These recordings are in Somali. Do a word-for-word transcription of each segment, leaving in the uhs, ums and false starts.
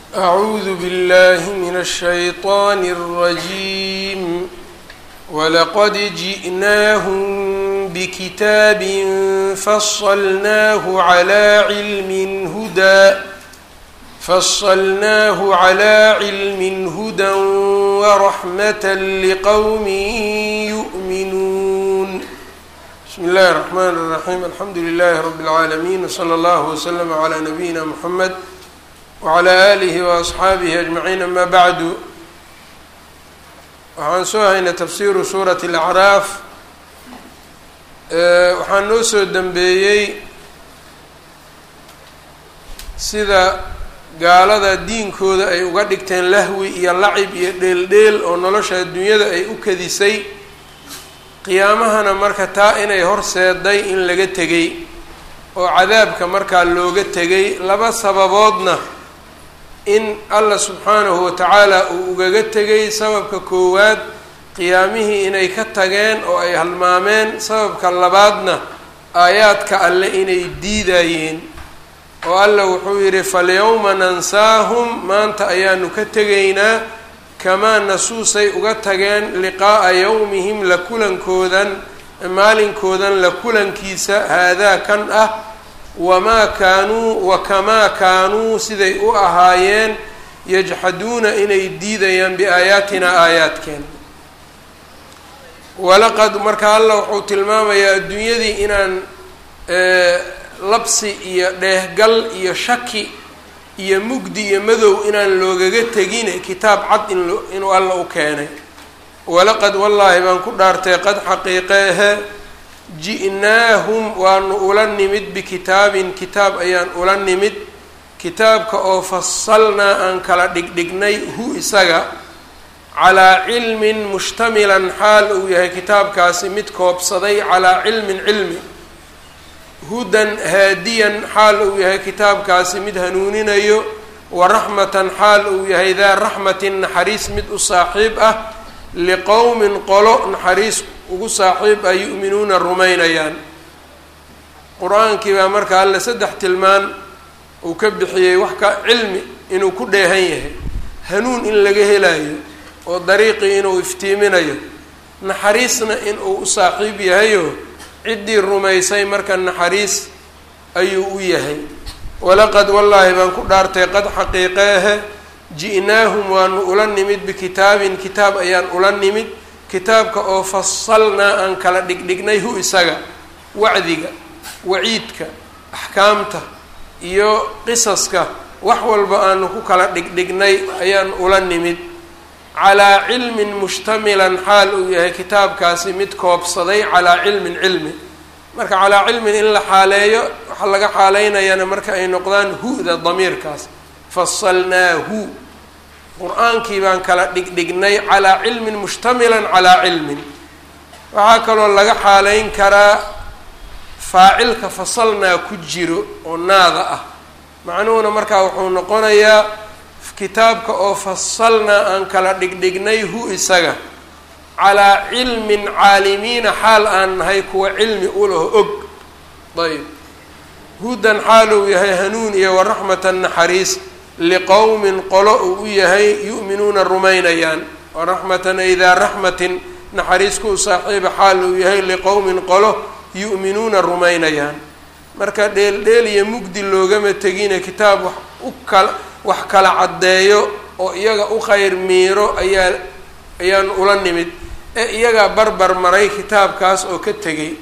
أعوذ بالله من الشيطان الرجيم ولقد جئناهم بكتاب فصلناه على علم هدى فصلناه على علم هدى ورحمة لقوم يؤمنون. بسم الله الرحمن الرحيم. الحمد لله رب العالمين وصلى الله وسلم على نبينا محمد وعلى آله وأصحaabihi أجمعين. أما bعdu, waxaan soo haynay tafsiru suuraة الأعراaf. waxaan noo soo dembeeyey sida gaalada diinkooda ay uga dhigteen lahwi iyo lacib iyo dheeldheel oo nolosha adduunyada ay u kadisay, qiyaamahana marka taa inay horseeday in laga tegay oo cadaabka markaa looga tegay. laba sababoodna in allah subxaanahu watacaala uu ugaga tegay. sababka koowaad qiyaamihii inay ka tageen oo ay halmaameen. sababka labaadna aayaadka alle inay diidayeen oo alla wuxuu yidhi falyawma nansaahum, maanta ayaanu ka tegaynaa kamaa nasuusay uga tageen liqaa'a yawmihim la kulankoodan maalinkoodan la kulankiisa haadaa kan ah, wamaa kaanuu wakamaa kaanuu siday u ahaayeen yajxaduuna inay diidayaan biaayaatinaa aayaadkeen. walaqad marka alla wuxuu tilmaamayaa adduunyadii inaan labsi iyo dheehgal iyo shaki iyo mugdi iyo madow inaan loogaga tegine kitaab cad in inuu alla u keenay. walaqad wallaahi baan ku dhaartay qad xaqiiqeehe ji'naahum waanu ula nimid bikitaabin kitaab ayaan ula nimid, kitaabka oo fasalnaa aan kala dhigdhignay hu isaga calaa cilmin mushtamilan xaal uu yahay kitaabkaasi mid koobsaday calaa cilmin cilmi, hudan haadiyan xaal uu yahay kitaabkaasi mid hanuuninayo, wa raxmatan xaal uu yahay daa raxmatin naxariis mid u saaxiib ah, liqowmin qolo naxariis ugu saaxiib ay yu'minuuna rumaynayaan. qur-aankii baa marka alle saddex tilmaan uu ka bixiyey. wax ka cilmi inuu ku dheehan yahay, hanuun in laga helayo oo dariiqii inuu iftiiminayo, naxariisna inuu u saaxiib yahayo ciddii rumaysay marka naxariis ayuu u yahay. walaqad wallaahi baan ku dhaartay qad xaqiiqeehe ji'naahum waanu ula nimid bikitaabin kitaab ayaan ula nimid, kitaabka oo fasalnaa aan kala dhigdhignay hu isaga, wacdiga, waciidka, axkaamta iyo qisaska wax walba aanu ku kala dhigdhignay ayaan ula nimid, calaa cilmin mushtamilan xaal uu yahay kitaabkaasi mid koobsaday calaa cilmin cilmi. marka calaa cilmin in la xaaleeyo waxaa laga xaaleynayana marka ay noqdaan hu-da damiirkaas, fasalnaahu qur-aankii baan kala dhigdhignay calaa cilmin mushtamilan calaa cilmin. waxaa kaloo laga xaaleyn karaa faacilka fasalnaa ku jiro oo naada ah, macnuhuna markaa wuxuu noqonayaa kitaabka oo fasalnaa aan kala dhigdhignay hu isaga calaa cilmin caalimiina xaal aan nahay kuwa cilmi ulaho og. ayb hudan xaal uu yahay hanuun iyo waraxmatan naxariis, liqowmin qolo uu u yahay yu'minuuna rumaynayaan, waraxmatan ay daa raxmatin naxariis ku saaxiiba xaal uu yahay liqowmin qolo yu'minuuna rumaynayaan. marka dheeldheel iyo mugdi loogama tegine kitaab wax u kala wax kala caddeeyo oo iyaga u khayr miiro ayaa ayaan ula nimid ee iyagaa barbar maray kitaabkaas oo ka tegay.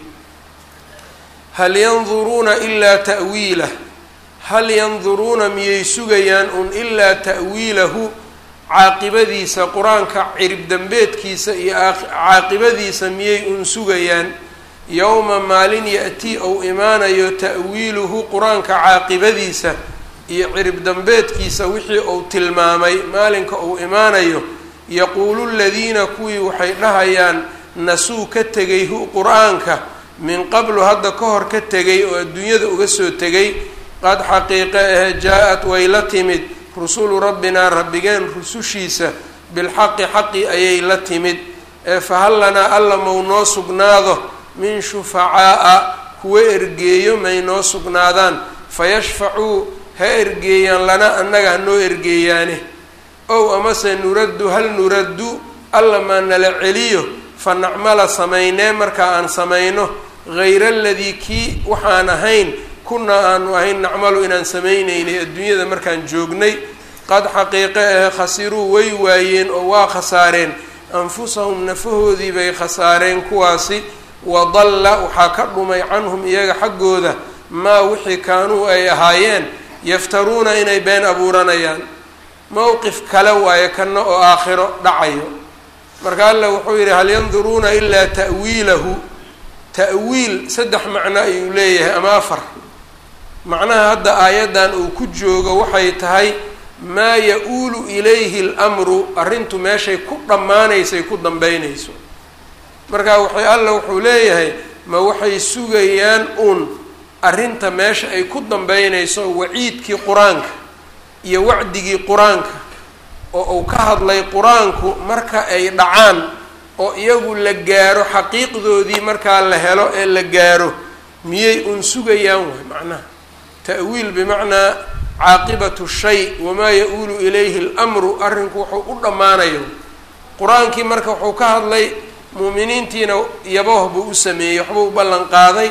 hal yanduruuna ilaa ta'wiilah, hal yanduruuna miyay sugayaan un ilaa ta'wiilahu, caaqibadiisa qur-aanka cirib dambeedkiisa iyo caaqibadiisa miyay un sugayaan. yowma maalin ya-tii ou imaanayo ta'wiiluhu qur-aanka caaqibadiisa iyo cirib dambeedkiisa wixii uu tilmaamay maalinka uu imaanayo, yaquulu ladiina kuwii waxay dhahayaan nasuu ka tegay hu qur-aanka min qablu hadda ka hor ka tegay oo adduunyada uga soo tegay, qad xaqiiqe ahe jaa-at way la timid rusulu rabbinaa rabbigeen rusushiisa bilxaqi xaqi ayay la timid, ee fahal lanaa alla mau noo sugnaado min shufacaa'a kuwa ergeeyo may noo sugnaadaan, fayashfacuu ha ergeeyaan lana annaga hanoo ergeeyaane ow amase nuraddu hal nuraddu alla maa nala celiyo fa nacmala samaynee markaa aan samayno hayra aladii kii waxaan ahayn kunnaa aanu ahayn nacmalu inaan samaynaynay adduunyada markaan joognay qad xaqiiqe ahe khasiruu way waayeen oo waa khasaareen anfusahum nafahoodii bay khasaareen kuwaasi wadalla waxaa ka dhumay canhum iyaga xaggooda maa wixii kaanuu ay ahaayeen yaftaruuna inay been abuuranayaan mowqif kale waayo kana oo aakhiro dhacayo marka alla wuxuu yidhi hal yanduruuna ilaa ta'wiilahu ta'wiil saddex macno ayuu leeyahay ama afar macnaha hadda aayaddan uu ku joogo waxay tahay maa ya-uulu ilayhi lmru arrintu meeshay ku dhammaanaysay ku dambeynayso marka waxay alla wuxuu leeyahay ma waxay sugayaan uun arrinta meesha ay ku dambeynayso waciidkii qur-aanka iyo wacdigii qur-aanka oo uu ka hadlay qur-aanku marka ay dhacaan oo iyagu la gaaro xaqiiqdoodii markaa la helo ee la gaaro miyay uun sugayaan waay macnaha ta'wiil bimacnaa caaqibatu shay wamaa ya-uulu ilayhi lmru arrinku wuxuu u dhammaanayo qur-aankii marka wuxuu ka hadlay muuminiintiina yaboh buu u sameeyey waxbuu u ballan qaaday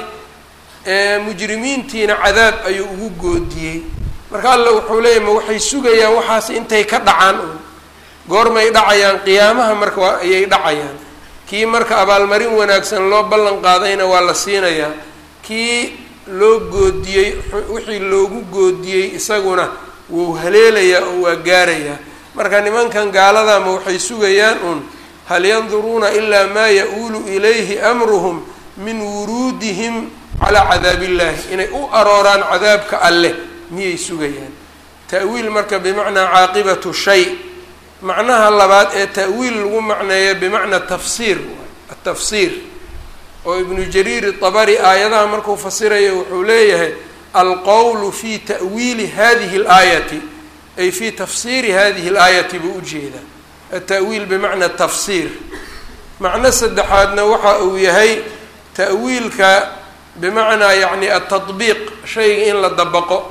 mujrimiintiina cadaab ayuu ugu goodiyey marka alla wuxuu leeyahy ma waxay sugayaan waxaas intay ka dhacaan un goormay dhacayaan qiyaamaha marka waa ayay dhacayaan kii marka abaalmarin wanaagsan loo ballan qaadayna waa la siinayaa kii loo goodiyey wixii loogu goodiyey isaguna wuu haleelayaa oo waa gaarayaa marka nimankan gaalada ma waxay sugayaan un hal yanduruuna ilaa maa ya-uulu ilayhi amruhum min wuruudihim calaa cadaabi illaahi inay u arooraan cadaabka alleh miyay sugayaan ta'wiil marka bimacnaa caaqibatu shay macnaha labaad ee ta'wiil lagu macneeyo bimacnaa tafsiir atafsiir oo ibnu jariir itabari aayadaha markuu fasirayo wuxuu leeyahay alqowlu fi ta'wiili hadihi alaayati ay fi tafsiiri hadihi alaayati buu ujeedaa ata'wiil bimacnaa tafsiir macno saddexaadna waxa uu yahay ta'wiilka bimacnaa yacni atadbiiq shayga in la dabaqo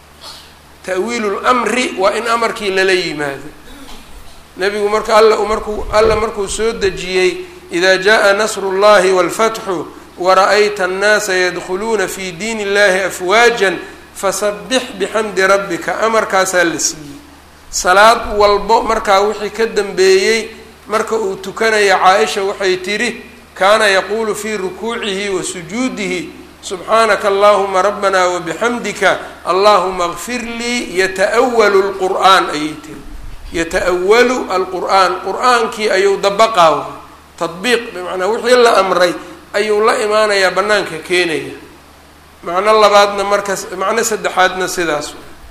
ta'wiilu lmri waa in amarkii lala yimaado nebigu marka alla markuu alla markuu soo dejiyey ida jaa nasru llahi wاlfatxu wara-ayta annaasa yadkhuluuna fi diin illahi afwaajan fasabix bixamdi rabbika amarkaasaa la siiyey salaad walbo markaa wixii ka dambeeyey marka uu tukanaya caa-isha waxay tidhi kaana yaquulu fii rukuucihi wa sujuudihi subxaanaka allahuma rabbana wabixamdika allahuma kfir lii yata'walu lqur'aan ayay tiri yata'walu alqur'aan qur-aankii ayuu dabaqaa tadbiiq bimacnaa wixii la amray ayuu la imaanayaa bannaanka keenaya macno labaadna markas macno saddexaadna sidaas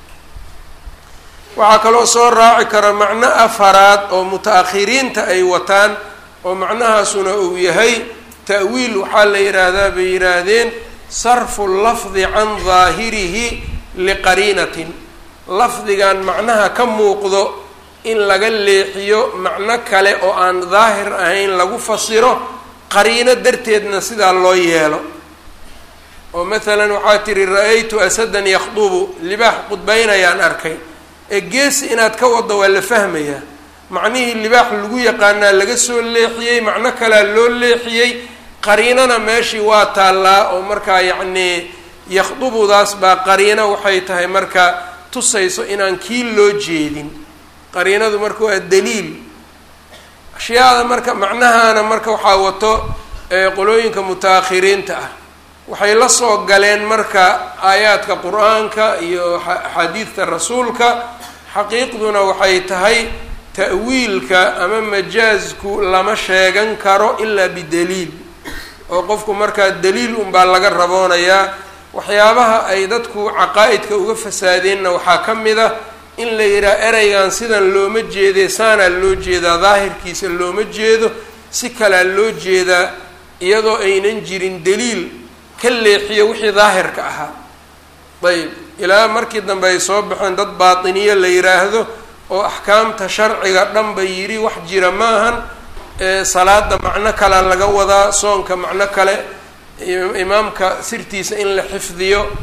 waxaa kaloo soo raaci kara macno afaraad oo muta-akhiriinta ay wataan oo macnahaasuna uu yahay ta'wiil waxaa la yidhaahdaa bay yidhaahdeen sarfu lafdi can daahirihi liqariinatin lafdigan macnaha ka muuqdo in laga leexiyo macno kale oo aan daahir ahayn lagu fasiro qariino darteedna sidaa loo yeelo oo maalan waxaa tihi ra-aytu asadan yakhdubu libaax qudbaynayaan arkay ee geesi inaad ka waddo waa la fahmayaa macnihii libaax lagu yaqaanaa laga soo leexiyey macno kalea loo leexiyey qariinana meeshii waa taallaa oo markaa yacnii yakhdubudaas baa qariino waxay tahay marka tusayso inaan kii loo jeedin qariinadu marka waa daliil ashyaada marka macnahaana marka waxaa wato qolooyinka muta-akhiriinta ah waxay la soo galeen marka aayaadka qur-aanka iyo axaadiidta rasuulka xaqiiqduna waxay tahay ta'wiilka ama majaazku lama sheegan karo ilaa bidaliil oo qofku markaa daliil unbaa laga raboonayaa waxyaabaha ay dadku caqaa-idka uga fasaadeenna waxaa ka mid a in la yidhaha ereygan sidan looma jeedee saanaa loo jeedaa daahirkiisa looma jeedo si kalea loo jeedaa iyadoo aynan jirin daliil ka leexiyo wixii daahirka ahaa ayb ilaa markii dambe ay soo baxeen dad baatiniye la yidhaahdo oo axkaamta sharciga dhanba yidhi wax jira maahan salaada macno kalea laga wadaa soonka macno kale imaamka sirtiisa in la xifdiyo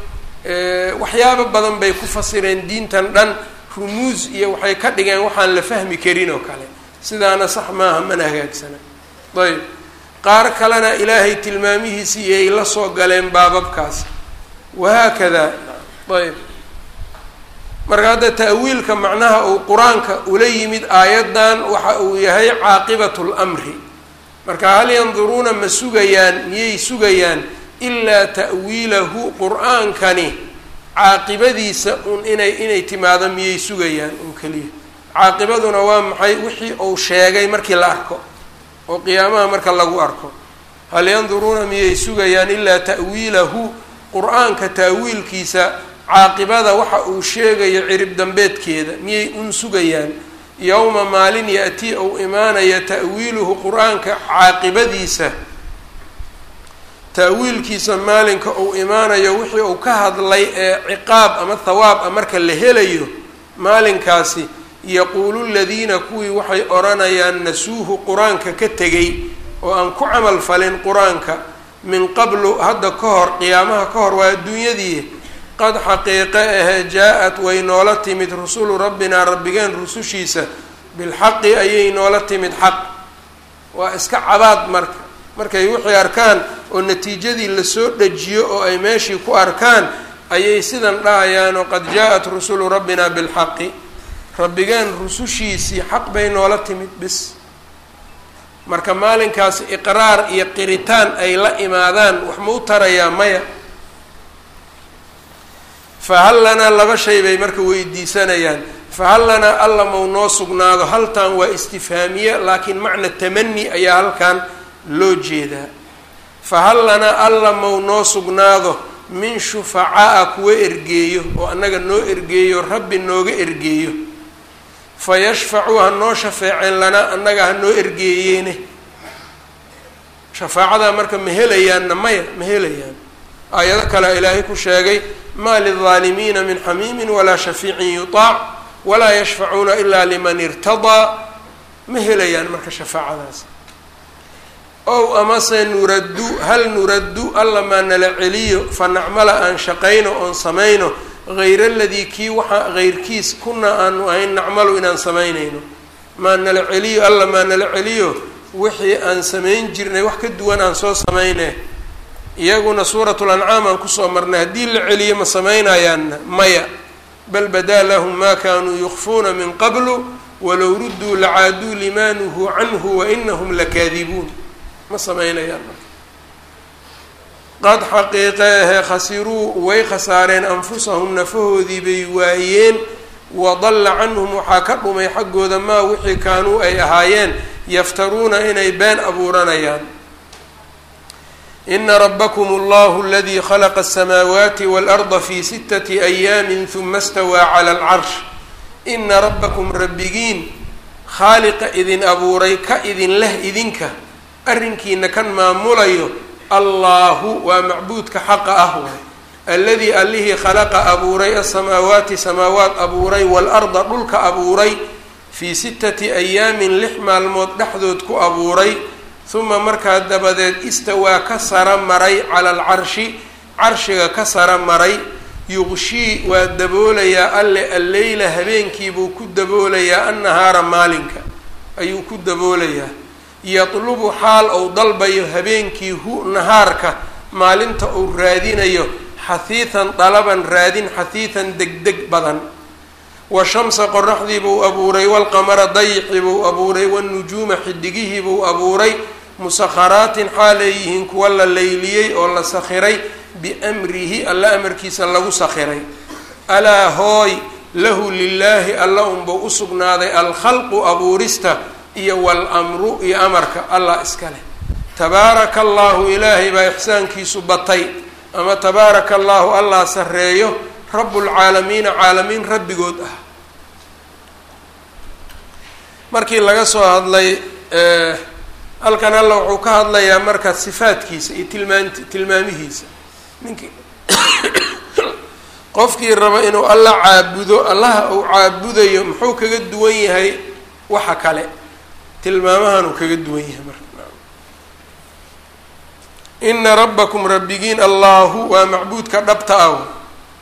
waxyaabo badan bay ku fasireen diintan dhan rumuus iyo waxay ka dhigeen waxaan la fahmi karin oo kale sidaana sax maaha mana hagaagsana ayb qaar kalena ilaahay tilmaamihiisii iyay la soo galeen baababkaas wahaakada ayb marka hadda ta'wiilka macnaha uu qur-aanka ula yimid aayaddan waxa uu yahay caaqibatu lamri marka hal yanduruuna ma sugayaan miyay sugayaan ilaa ta'wiilahu qur-aankani caaqibadiisa un inay inay timaado miyay sugayaan un keliya caaqibaduna waa maxay wixii uu sheegay markii la arko oo qiyaamaha marka lagu arko hal yanduruuna miyay sugayaan ilaa ta'wiilahu qur-aanka ta'wiilkiisa caaqibada waxa uu sheegayo cirib dambeedkeeda miyay un sugayaan yowma maalin ya-tii ou imaanaya ta'wiiluhu qur-aanka caaqibadiisa ta'wiilkiisa maalinka uu imaanayo wixii uu ka hadlay ee ciqaab ama thawaab a marka la helayo maalinkaasi yaquulu ladiina kuwii waxay odhanayaan nasuuhu qur-aanka ka tegay oo aan ku camal falin qur-aanka min qablu hadda ka hor qiyaamaha ka hor waa adduunyadii qad xaqiiqe ahe jaa-at way noola timid rusulu rabbinaa rabbigeen rusushiisa bilxaqi ayay noola timid xaq waa iska cabaad marka markay wixii arkaan oo natiijadii lasoo dejiyo oo ay meeshii ku arkaan ayay sidan dhahayaan oo qad jaa-at rusulu rabbinaa bilxaqi rabbigeen rusushiisii xaq bay noola timid bis marka maalinkaasi iqraar iyo qiritaan ay la imaadaan wax ma u tarayaa maya fahal lanaa laba shay bay marka weydiisanayaan fahal lanaa alla mau noo sugnaado haltan waa istifhaamiye laakiin macna tamani ayaa halkan loo jeedaa fahal lanaa alla mau noo sugnaado min shufacaa kuwa ergeeyo oo annaga noo ergeeyo rabbi nooga ergeeyo fayashfacuu ha noo shafeeceen lanaa annaga ha noo ergeeyeene shafaacadaa marka ma helayaanna maya ma helayaan aayado kale ilaahay ku sheegay maa lilظaalimiina min xamiimin walaa shafiicin yutaac walaa yashfacuuna ilaa liman irtadaa ma helayaan marka shafaacadaas ow amase nuraddu hal nuraddu alla maa nala celiyo fa nacmala aan shaqayno oon samayno hayr aladii kii waxaa heyrkiis kuna aanu ahayn nacmalu inaan samaynayno maa nala celiyo alla maa nala celiyo wixii aan samayn jirnay wax ka duwan aan soo samayne iyaguna suuratu lancaam aan kusoo marnay haddii la celiyo ma samaynayaanna maya bal badaa lahum maa kaanuu yukfuuna min qablu walow rudduu lacaaduu limaa nuhuu canhu wainahum lakaadibuun ma samaynayaan qad xaqiiqeehe khasiruu way khasaareen anfusahum nafahoodii bay waayeen wadalla canhum waxaa ka dhumay xaggooda maa wixii kaanuu ay ahaayeen yaftaruuna inay been abuuranayaan ina rabakm allahu aladii khalaqa asamaawaati waalarda fi sitati ayaamin huma stawaa cala alcarsh ina rabbakum rabbigiin khaaliqa idin abuuray ka idin leh idinka arrinkiina kan maamulayo allahu waa macbuudka xaqa ah waay alladii allihii khalaqa abuuray asamaawaati samaawaat abuuray waalarda dhulka abuuray fii sittati ayaamin lix maalmood dhexdood ku abuuray huma markaa dabadeed istawaa ka sara maray cala alcarshi carshiga ka sara maray yuqshii waa daboolayaa alle alleyla habeenkiibuu ku daboolayaa annahaara maalinka ayuu ku daboolayaa yatlubu xaal ou dalbayo habeenkii hu nahaarka maalinta uu raadinayo xahiitan dalaban raadin xahiitan degdeg badan washamsa qoraxdii buu abuuray walqamara dayixii buu abuuray wanujuuma xidigihii buu abuuray musakharaatin xaalay yihiin kuwa la leyliyey oo la sakhiray biamrihi alla amarkiisa lagu sakhiray alaa hooy lahu lilaahi alla unbuu usugnaaday alkhalqu abuurista iyo walamru iyo amarka allah iska leh tabaaraka allahu ilaahay baa ixsaankiisu batay ama tabaaraka allahu allah sarreeyo rabbulcaalamiina caalamiin rabbigood ah markii laga soo hadlay halkan alla wuxuu ka hadlayaa marka sifaadkiisa iyo tilmaant tilmaamihiisa ninkii qofkii raba inuu alla caabudo allaha uu caabudayo muxuu kaga duwan yahay waxa kale tilmaamahan uu kaga duwan yahay marka ina rabbakum rabbigiin allahu waa macbuudka dhabta ah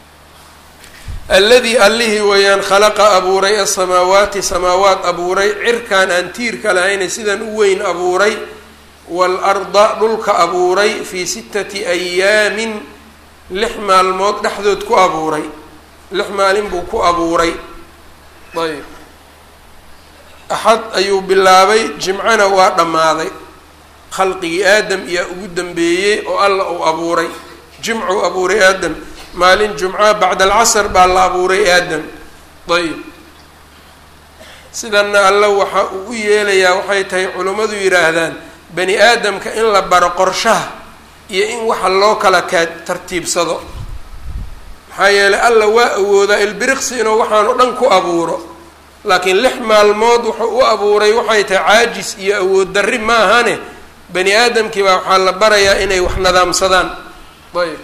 alladii allihii weeyaan khalaqa abuuray asamaawaati samaawaat abuuray cirkaan aan tiirka lahayna sidan u weyn abuuray waalarda dhulka abuuray fii sittati ayaamin lix maalmood dhexdood ku abuuray lix maalin buu ku abuuray ayb axad ayuu bilaabay jimcana waa dhammaaday khalqigii aadam iyaa ugu dambeeyey oo alla uu abuuray jimcuu abuuray aadam maalin jumca bacda alcasr baa la abuuray aadam ayb sidanna alla waxa uu u yeelayaa waxay tahay culimmadu yidhaahdaan bani aadamka in la baro qorshaha iyo in waxa loo kala kaa tartiibsado maxaa yeelay alla waa awoodaa ilbiriqsi inuu waxaan o dhan ku abuuro laakiin lix maalmood wuxuu u abuuray waxay tahay caajis iyo awood darri ma ahane bani aadamkii baa waxaa la barayaa inay wax nadaamsadaan ayb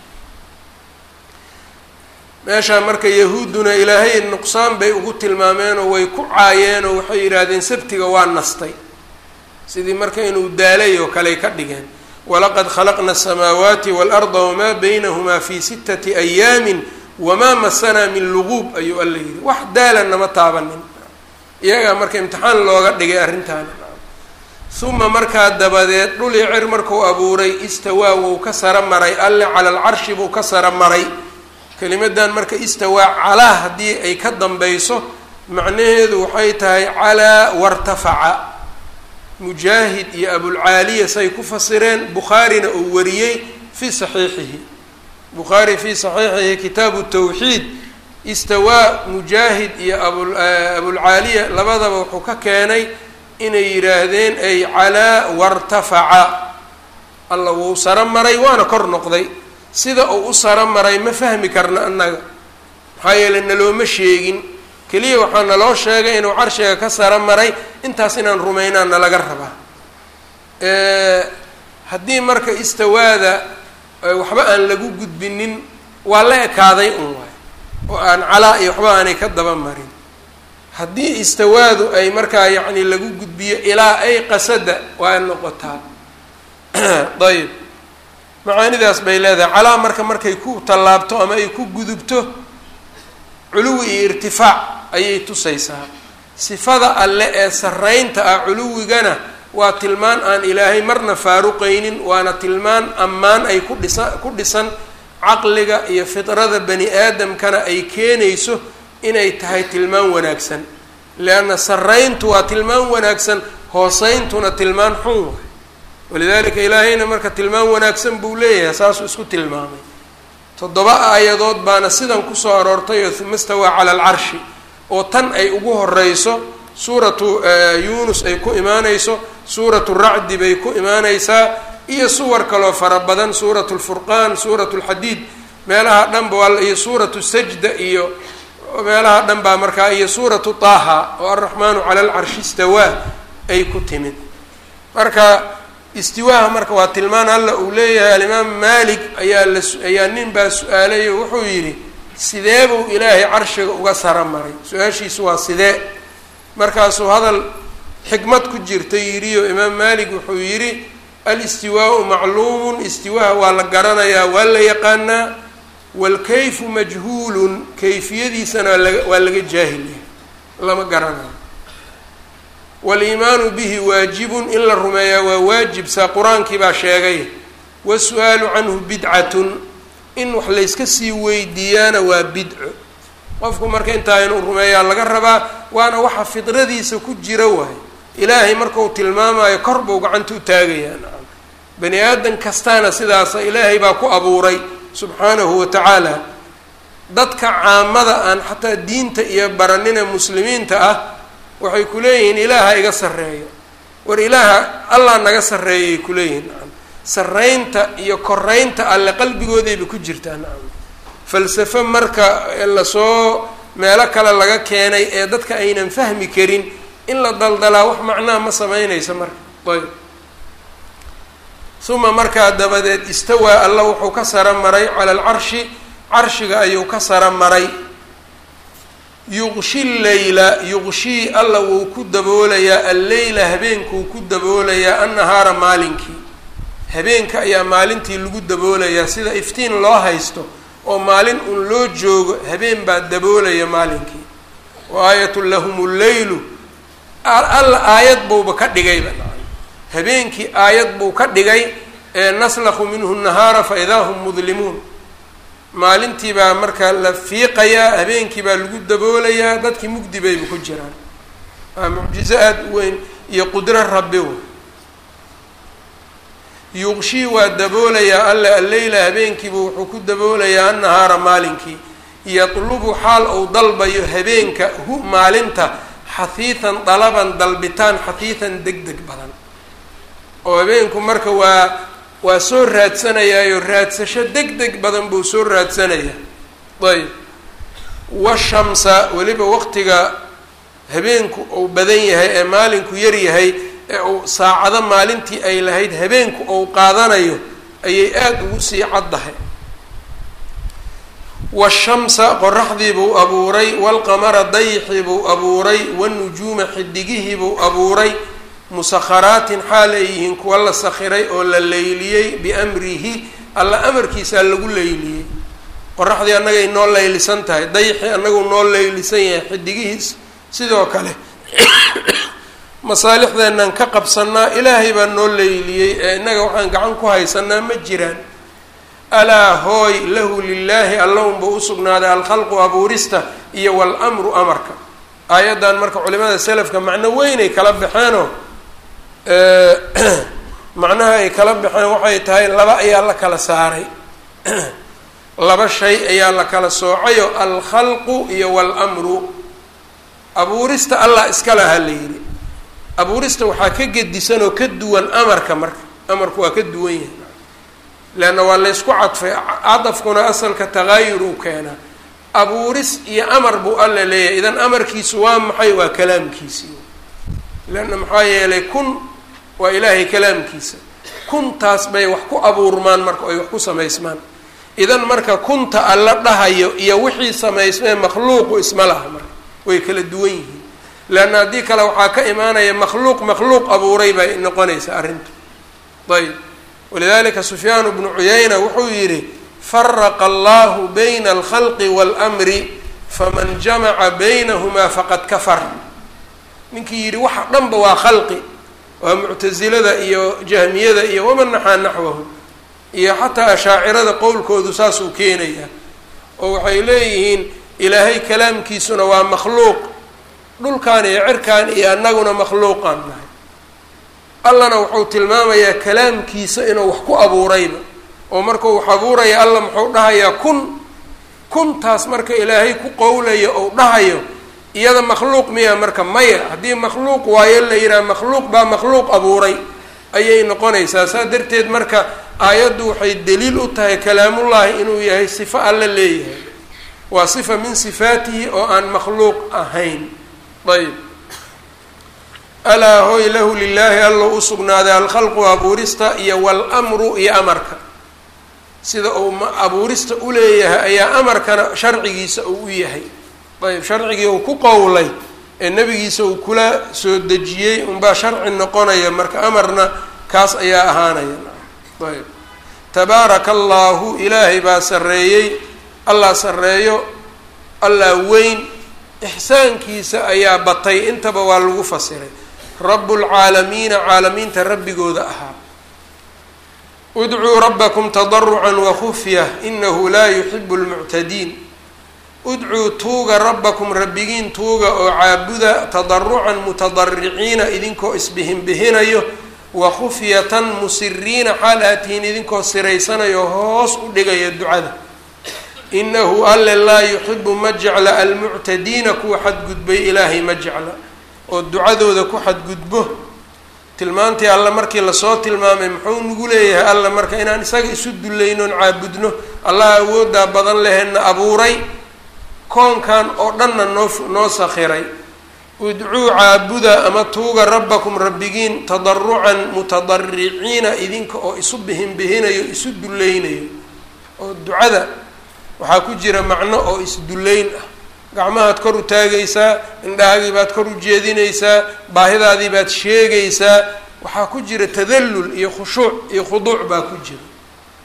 meeshaa marka yahuudduna ilaahay nuqsaan bay ugu tilmaameenoo way ku caayeen oo waxay yidhaahdeen sabtiga waa nastay sidii marka inuu daalay oo kaley ka dhigeen walaqad khalaqna asamaawaati waalarda wamaa baynahumaa fii sittati ayaamin wamaa masanaa min luguub ayuu alla yidhi wax daalan nama taabanin iyagaa marka imtixaan looga dhigay arrintaana uma markaa dabadeed dhul iyo cir markuu abuuray istawaa wuu ka sara maray alle cala alcarshi buu ka sara maray kelimadan marka istawaa calaa haddii ay ka dambayso macnaheedu waxay tahay calaa wartafaca mujaahid iyo abulcaaliya say ku fasireen bukhaarina uu wariyey fii saxiixihi bukhaari fii saxiixihi kitaabu tawxiid istawaa mujaahid iyo abu abulcaaliya labadaba wuxuu ka keenay inay yidhaahdeen ay calaa wartafaca alla wuu saro maray waana kor noqday sida uu u saro maray ma fahmi karna annaga maxaa yeelay nalooma sheegin keliya waxaa naloo sheegay inuu carshiga ka saro maray intaas inaan rumaynaa nalaga rabaa haddii marka istawaada waxba aan lagu gudbinin waa la ekaaday un waay oo aan calaa iyo waxba aanay ka daba marin haddii istawaadu ay markaa yacni lagu gudbiyo ilaa ay qasada waa noqotaa ayb macaanidaas bay leedahay calaa marka markay ku tallaabto ama ay ku gudubto culuwi iyo irtifaac ayay tusaysaa sifada alle ee sarreynta ah culuwigana waa tilmaan aan ilaahay marna faaruqaynin waana tilmaan ammaan ay ku dhisa ku dhisan caqliga iyo fidrada bani aadamkana ay keenayso inay tahay tilmaan wanaagsan leanna sarreyntu waa tilmaan wanaagsan hooseyntuna tilmaan xun waay walidaalika ilaahayna marka tilmaan wanaagsan buu leeyahay saasuu isku tilmaamay toddoba aayadood baana sidan kusoo aroortay oo uma stawaa cala alcarshi oo tan ay ugu horeyso suuratu yunus ay ku imaaneyso suuratu racdi bay ku imaaneysaa iyo suwar kaloo fara badan suuratu lfurqaan suuratu lxadiid meelaha dhanba waa iyo suuratu sajda iyo meelaha dhan baa markaa iyo suuratu taaha oo alraxmaanu cala alcarshi istawaa ay ku timid marka istiwaaha marka waa tilmaan alla uu leeyahay alimaam maalik ayaa la ayaa nin baa su-aalay oo wuxuu yidhi sidee buu ilaahay carshiga uga sara maray su-aashiisu waa sidee markaasuu hadal xikmad ku jirta yidhiyo imaam maalik wuxuu yidhi alistiwaau macluumun istiwaaha waa la garanayaa waa la yaqaanaa waalkayfu majhuulun kayfiyadiisana waa laga waa laga jaahilyahay lama garanayo waliimaanu bihi waajibun in la rumeeyaa waa waajib saa qur-aankii baa sheegay wasu-aalu canhu bidcatun in wax layska sii weydiiyaana waa bidco qofku marka intaa inuu rumeeyaa laga rabaa waana waxa fidradiisa ku jira waay ilaahay markau tilmaamayo kor buu gacanta u taagayaa nacam bani aadan kastaana sidaasa ilaahay baa ku abuuray subxaanahu wa tacaala dadka caamada aan xataa diinta iyo baranina muslimiinta ah waxay ku leeyihiin ilaaha iga sarreeyo war ilaaha allah naga sarreeyay ku leeyihiin nacam sarreynta iyo koreynta alle qalbigoodayba ku jirtaa nacam falsafo marka lasoo meelo kale laga keenay ee dadka aynan fahmi karin in la daldalaa wax macnaha ma sameynaysa marka ayb uma markaa dabadeed istawaa alla wuxuu ka sara maray cala alcarshi carshiga ayuu ka sara maray yuqshi leyla yuqshii alla wuu ku daboolayaa alleyla habeenkuu ku daboolayaa annahaara maalinkii habeenka ayaa maalintii lagu daboolayaa sida iftiin loo haysto oo maalin un loo joogo habeen baa daboolaya maalinkii wa aayatun lahum llaylu alla aayad buuba ka dhigayba habeenkii aayad buu ka dhigay ee naslakhu minhu nahaara fa idaa hum mudlimuun maalintii baa marka la fiiqayaa habeenkii baa lagu daboolayaa dadkii mugdi bayba ku jiraan waa mucjizo aada u weyn iyo qudro rabbi w yuqshii waa daboolayaa alla alleyla habeenkiibu wuxuu ku daboolayaa annahaara maalinkii yatlubu xaal ou dalbayo habeenka hu maalinta xahiihan dalaban dalbitaan xahiihan deg deg badan oo habeenku marka waa waa soo raadsanayaayo raadsasho deg deg badan buu soo raadsanayaa ayb washamsa weliba waqtiga habeenku uu badan yahay ee maalinku yar yahay ee uu saacado maalintii ay lahayd habeenku uu qaadanayo ayay aada ugu sii caddahay washamsa qoraxdii buu abuuray walqamara dayixii buu abuuray wanujuuma xidigihii buu abuuray musakharaatin xaal ay yihiin kuwa la sakhiray oo la leyliyey biamrihi alla amarkiisaa lagu leyliyey qoraxdii annagay noo leylisan tahay dayixii annagu noo leylisan yahay xidigihiis sidoo kale masaalixdeennan ka qabsanaa ilaahay baa noo leyliyey ee innaga waxaan gacan ku haysanaa ma jiraan alaa hooy lahu lilaahi allaunba usugnaaday alkhalqu abuurista iyo walamru amarka aayaddan marka culimada selafka macno weynay kala baxeenoo macnaha ay kala baxeen waxay tahay laba ayaa la kala saaray laba shay ayaa la kala soocayo alkhalqu iyo walamru abuurista allah iska laha la yidhi abuurista waxaa ka gedisan oo ka duwan amarka marka amarku waa ka duwan yahay leanna waa laysku cadfay cadafkuna asalka taqaayur uu keenaa abuuris iyo amar buu alla leeyahay idan amarkiisu waa maxay waa kalaamkiisii leanna maxaa yeelay kun waa ilaahay kalaamkiisa kuntaas bay wax ku abuurmaan marka ay wax ku samaysmaan idan marka kunta alla dhahayo iyo wixii samaysmee makhluuqu isma laha marka way kala duwan yihiin leanna haddii kale waxaa ka imaanaya makhluuq makhluuq abuuray bay noqonaysaa arrinta ayb walidalika sufyaan bnu cuyayna wuxuu yidhi faraqa allahu bayna alkhalqi waalamri faman jamaca baynahumaa faqad kafar ninkii yidhi waxa dhanba waa khalqi waa muctasilada iyo jahmiyada iyo waman naxaa naxwahu iyo xataa ashaacirada qowlkoodu saasuu keenayaa oo waxay leeyihiin ilaahay kalaamkiisuna waa makhluuq dhulkaan iyo cirkaan iyo annaguna makhluuqaan nahay allana wuxuu tilmaamayaa kalaamkiisa inuu wax ku abuurayba oo markuu wax abuuraya alla muxuu dhahayaa kun kuntaas marka ilaahay ku qowlayo ou dhahayo iyada makhluuq miya marka maya haddii makhluuq waayo la yidhaha makhluuq baa makhluuq abuuray ayay noqonaysaa saa darteed marka aayaddu waxay daliil u tahay kalaamullaahi inuu yahay sifo alla leeyahay waa sifa min sifaatihi oo aan makhluuq ahayn ayb alaa hoy lahu lilaahi alla u sugnaaday alkhalqu abuurista iyo walamru iyo amarka sida uu abuurista u leeyahay ayaa amarkana sharcigiisa uu u yahay ayb sharcigii uu ku qowlay ee nebigiisa uu kula soo dejiyey unbaa sharci noqonaya marka amarna kaas ayaa ahaanaya ayb tabaaraka allaahu ilaahay baa sarreeyey allah sarreeyo allah weyn ixsaankiisa ayaa batay intaba waa lagu fasiray rabbulcaalamiina caalamiinta rabbigooda ahaa udcuu rabbakum tadarucan wakufyah inahu laa yuxibu lmuctadiin udcuu tuuga rabbakum rabbigiin tuuga oo caabuda tadarucan mutadariciina idinkoo isbihinbihinayo wakufyatan musiriina xaal aatihiin idinkoo siraysanayo hoos u dhigaya ducada inahu alle laa yuxibu ma jecla almuctadiina kuwa xadgudbay ilaahay ma jecla oo ducadooda ku xadgudbo tilmaantii alle markii lasoo tilmaamay muxuu nagu leeyahay alle marka inaan isaga isu dulaynoon caabudno allah awoodaa badan lehena abuuray koonkan oo dhanna noo noo sakhiray udcuu caabuda ama tuuga rabbakum rabbigiin tadarucan mutadariciina idinka oo isu bihinbihinayo isu dulaynayo oo ducada waxaa ku jira macno oo isdullayn ah gacmahaad kor u taagaysaa indhahaagii baad kor u jeedinaysaa baahidaadii baad sheegaysaa waxaa ku jira tadallul iyo khushuuc iyo khuduuc baa ku jira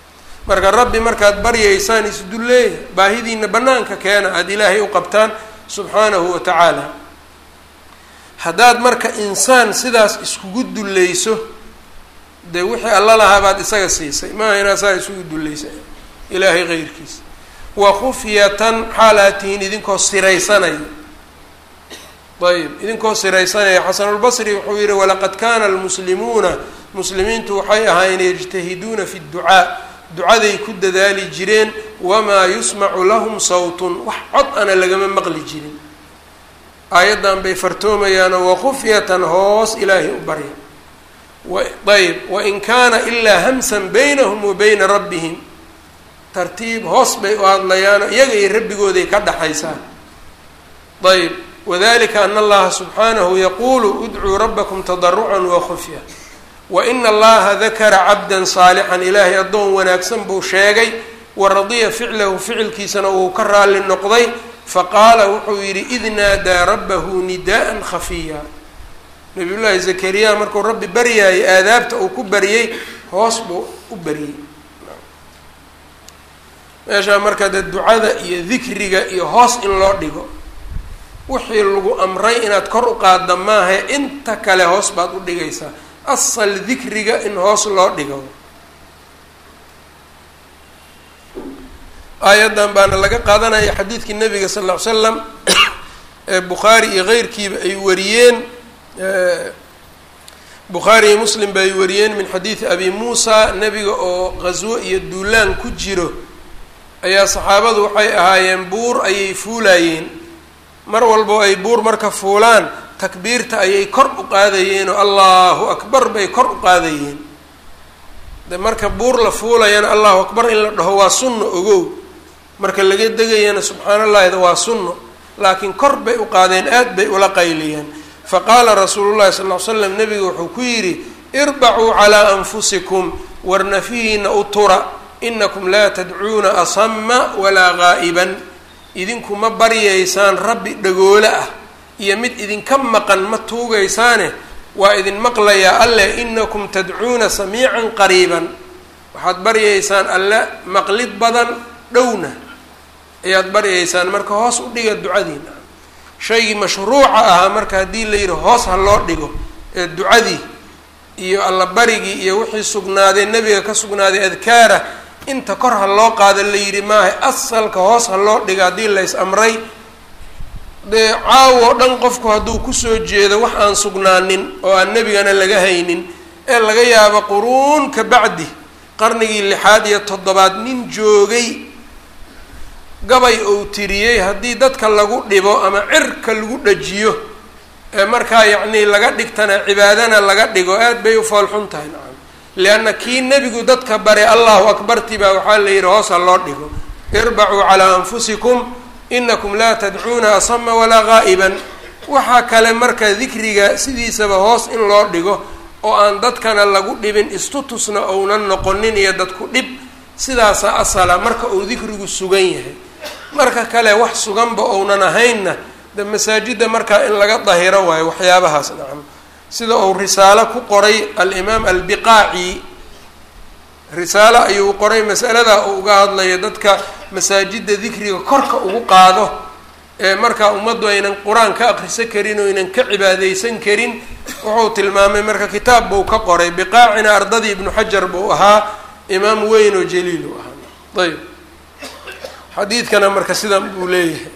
marka rabbi markaad baryaysaan isdulleeya baahidiina banaanka keena aada ilaahay u qabtaan subxaanahu wa tacaala. haddaad marka insaan sidaas iskugu dulleyso dee wixii alla lahaa baad isaga siisay maaha inaad saa isugu dullaysay ilaahay keyrkiisa. wa khufyatan xaalaad tihiin idinkoo siraysanaya, ayb idinkoo siraysanaya. xasanulbasri wuxuu yihi walaqad kaana almuslimuuna muslimiintu waxay ahaayeen yajtahiduuna fi dducaa, ducaday ku dadaali jireen, wamaa yusmacu lahum sawtun wax cod ana lagama maqli jirin. aayaddan bay fartoomayaanoo wakufyatan hoos ilaahay u barya. ayb wain kaana ilaa hamsan baynahum wa bayna rabbihim, tartiib hoos bay u hadlayaano iyaga iyo rabbigooday ka dhaxaysaa. ayb wadalika ana allaha subxaanahu yaquulu udcuu rabbakum tadarucan wakufya. waina allaha dakara cabdan saalixan, ilaahay addoon wanaagsan buu sheegay, waradiya ficlahu ficilkiisana uu ka raalli noqday. faqaala wuxuu yidhi id naadaa rabbahu nidaa'an khafiya. nabiy llaahi zakariya markuu rabbi baryaayay aadaabta uu ku baryey hoos buu u baryey. meeshaa marka dee ducada iyo dikriga iyo hoos in loo dhigo, wixii lagu amray inaad kor u qaadda maaha, inta kale hoos baad u dhigaysaa. asal dikriga in hoos loo dhigo. aayaddan baana laga qaadanaya xadiidkii nabiga sal lla ly slam ee bukhaari iyo keyrkiiba ay wariyeen, bukhaari iyo muslim ba ay wariyeen min xadiidi abi muusa. nebiga oo qaswo iyo duulaan ku jiro ayaa saxaabadu waxay ahaayeen buur ayay fuulayeen. mar walbo ay buur marka fuulaan takbiirta ayay kor u qaadayeenoo allahu akbar bay kor u qaadayeen. de marka buur la fuulayana allahu akbar in la dhaho waa sunno ogow, marka laga degayana subxaan allahida waa sunno, laakiin kor bay u qaadeen, aad bay ula qayliyeen. faqaala rasuulu llahi sal ll ly slam, nebigu wuxuu ku yidhi irbacuu calaa anfusikum, war nafihiina u tura, inakum laa tadcuuna asama walaa gaa'iban, idinku ma baryaysaan rabbi dhagoole ah iyo mid idinka maqan ma tuugaysaane, waa idin maqlayaa alleh, inakum tadcuuna samiican qariiban, waxaad baryaysaan alle maqlid badan dhowna ayaad baryaysaan. marka hoos u dhiga ducadiina. shaygii mashruuca ahaa marka haddii la yidhi hoos ha loo dhigo, ee ducadii iyo alla barigii iyo wixii sugnaaday nebiga ka sugnaaday adkaara inta kor ha loo qaada la yidhi maaha, asalka hoos ha loo dhiga haddii lays amray. dee caawo dhan qofku hadduu kusoo jeedo wax aan sugnaanin oo aan nebigana laga haynin, ee laga yaabo quruun ka bacdi qarnigii lixaad iyo toddobaad nin joogay gabay ou tiriyey, haddii dadka lagu dhibo ama cirka lagu dhajiyo ee markaa yacnii laga dhigtana cibaadana laga dhigo, aad bay u foolxun tahay. nacam lianna kii nebigu dadka bare allahu akbarti baa waxaa la yidhi hoos ha loo dhigo, irbacuu calaa anfusikum inakum laa tadcuuna asama walaa gaa'iban. waxaa kale marka dikriga sidiisaba hoos in loo dhigo oo aan dadkana lagu dhibin, istutusna ounan noqonin iyo dadku dhib, sidaasa asala marka uu dikrigu sugan yahay. marka kale wax suganba ounan ahaynna de masaajidda markaa in laga dahiro waayo waxyaabahaas. nacam sida uu risaalo ku qoray alimaam albiqaaci, risaalo ayuu qoray mas'alada uu uga hadlayo dadka masaajidda dikriga korka ugu qaado, ee markaa ummaddu aynan qur-aan ka akhrisan karin oo aynan ka cibaadeysan karin. wuxuu tilmaamay marka kitaab buu ka qoray, biqaacina ardadii ibnu xajar buu ahaa, imaam weyn oo jaliil u ahaa. ayb xadiidkana marka sidan buu leeyahay.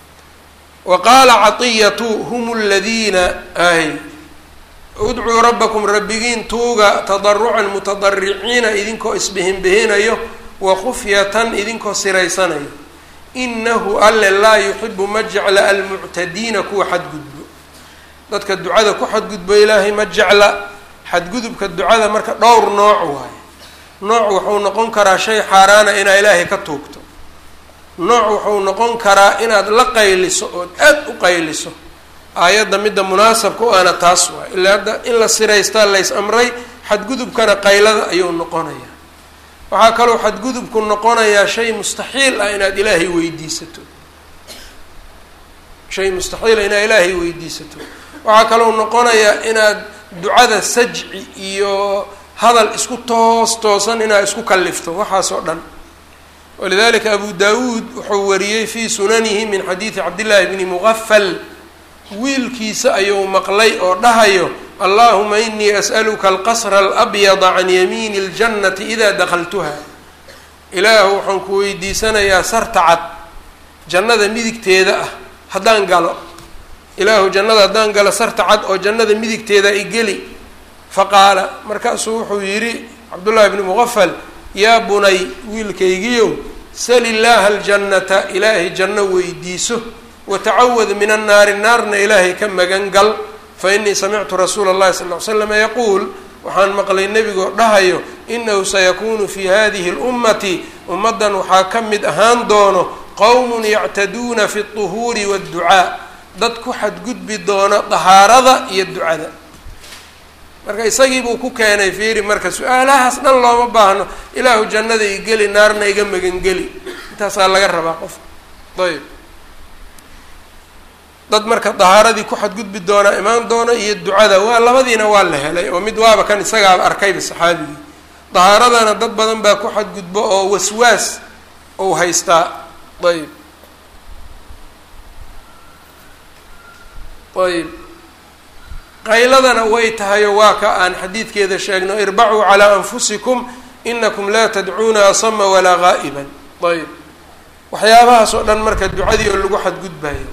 wa qaala caطiyatu hum ladiina ay udcuu rabbakum rabbigiin tuuga tadarucan mutadariciina idinkoo isbihinbihinayo, wa khufyatan idinkoo siraysanayo. inahu alle laa yuxibu ma jecla almuctadiina kuwa xadgudbo, dadka ducada ku xadgudbo ilaahay ma jecla. xadgudubka ducada marka dhowr nooc waaye. nooc wuxuu noqon karaa shay xaaraana inaa ilaahay ka tuugto, nooc wuxuu noqon karaa inaad la qayliso ood aad u qayliso. aayadda midda munaasabka u ana taas waay, ilaa hadda in la siraystaa lays amray, xadgudubkana qaylada ayuu noqonayaa. waxaa kaloo xadgudubku noqonayaa shay mustaxiil ah inaad ilaahay weydiisato, shay mustaxiila inaad ilaahay weydiisato. waxaa kaloo noqonayaa inaad ducada sajci iyo hadal isku toos toosan inaa isku kallifto waxaas oo dhan. walidalika abu daawuud wuxuu wariyey fii sunanihi min xadiidi cabdillaahi bni muqafal wiilkiisa ayuu maqlay oo dhahayo allahuma inii as'aluka alqasra alabyada can yamiini اljannati idaa dakhaltuha, ilaahu waxaan ku weydiisanayaa sarta cad jannada midigteeda ah haddaan galo, ilaahu jannada haddaan galo sarta cad oo jannada midigteeda i geli. faqaala markaasuu wuxuu yidhi cabdullaahi bni muqafal yaa bunay wiilkaygiyow sal illaaha aljannata ilaahay janno weydiiso watacawad min annaari naarna ilaahay ka magan gal, fa inii samictu rasuula اllahi sal ly slama yaquul waxaan maqlay nebigoo dhahayo inahu sayakuunu fii hadihi اlummati ummaddan waxaa ka mid ahaan doono qowmun yactaduuna fi اطuhuuri waاdducaa, dad ku xadgudbi doona dahaarada iyo ducada. marka isagii buu ku keenay fiiri marka su-aalahaas dhan looma baahno, ilaahu jannada i geli naarna iga magangeli, intaasaa laga rabaa qofka. ayb dad marka dahaaradii ku xadgudbi doonaa imaan doona iyo ducada waa labadiina waa la helay oo mid waaba kan isagaaba arkayba saxaabigii. dahaaradana dad badan baa ku xadgudbo oo waswaas ou haystaa. ayb ayb qayladana way tahayo waa ka aan xadiidkeeda sheegno irbacuu calaa anfusikum inakum laa tadcuuna asama walaa gaa'iban. ayb waxyaabahaas oo dhan marka ducadii oo lagu xadgudbayo.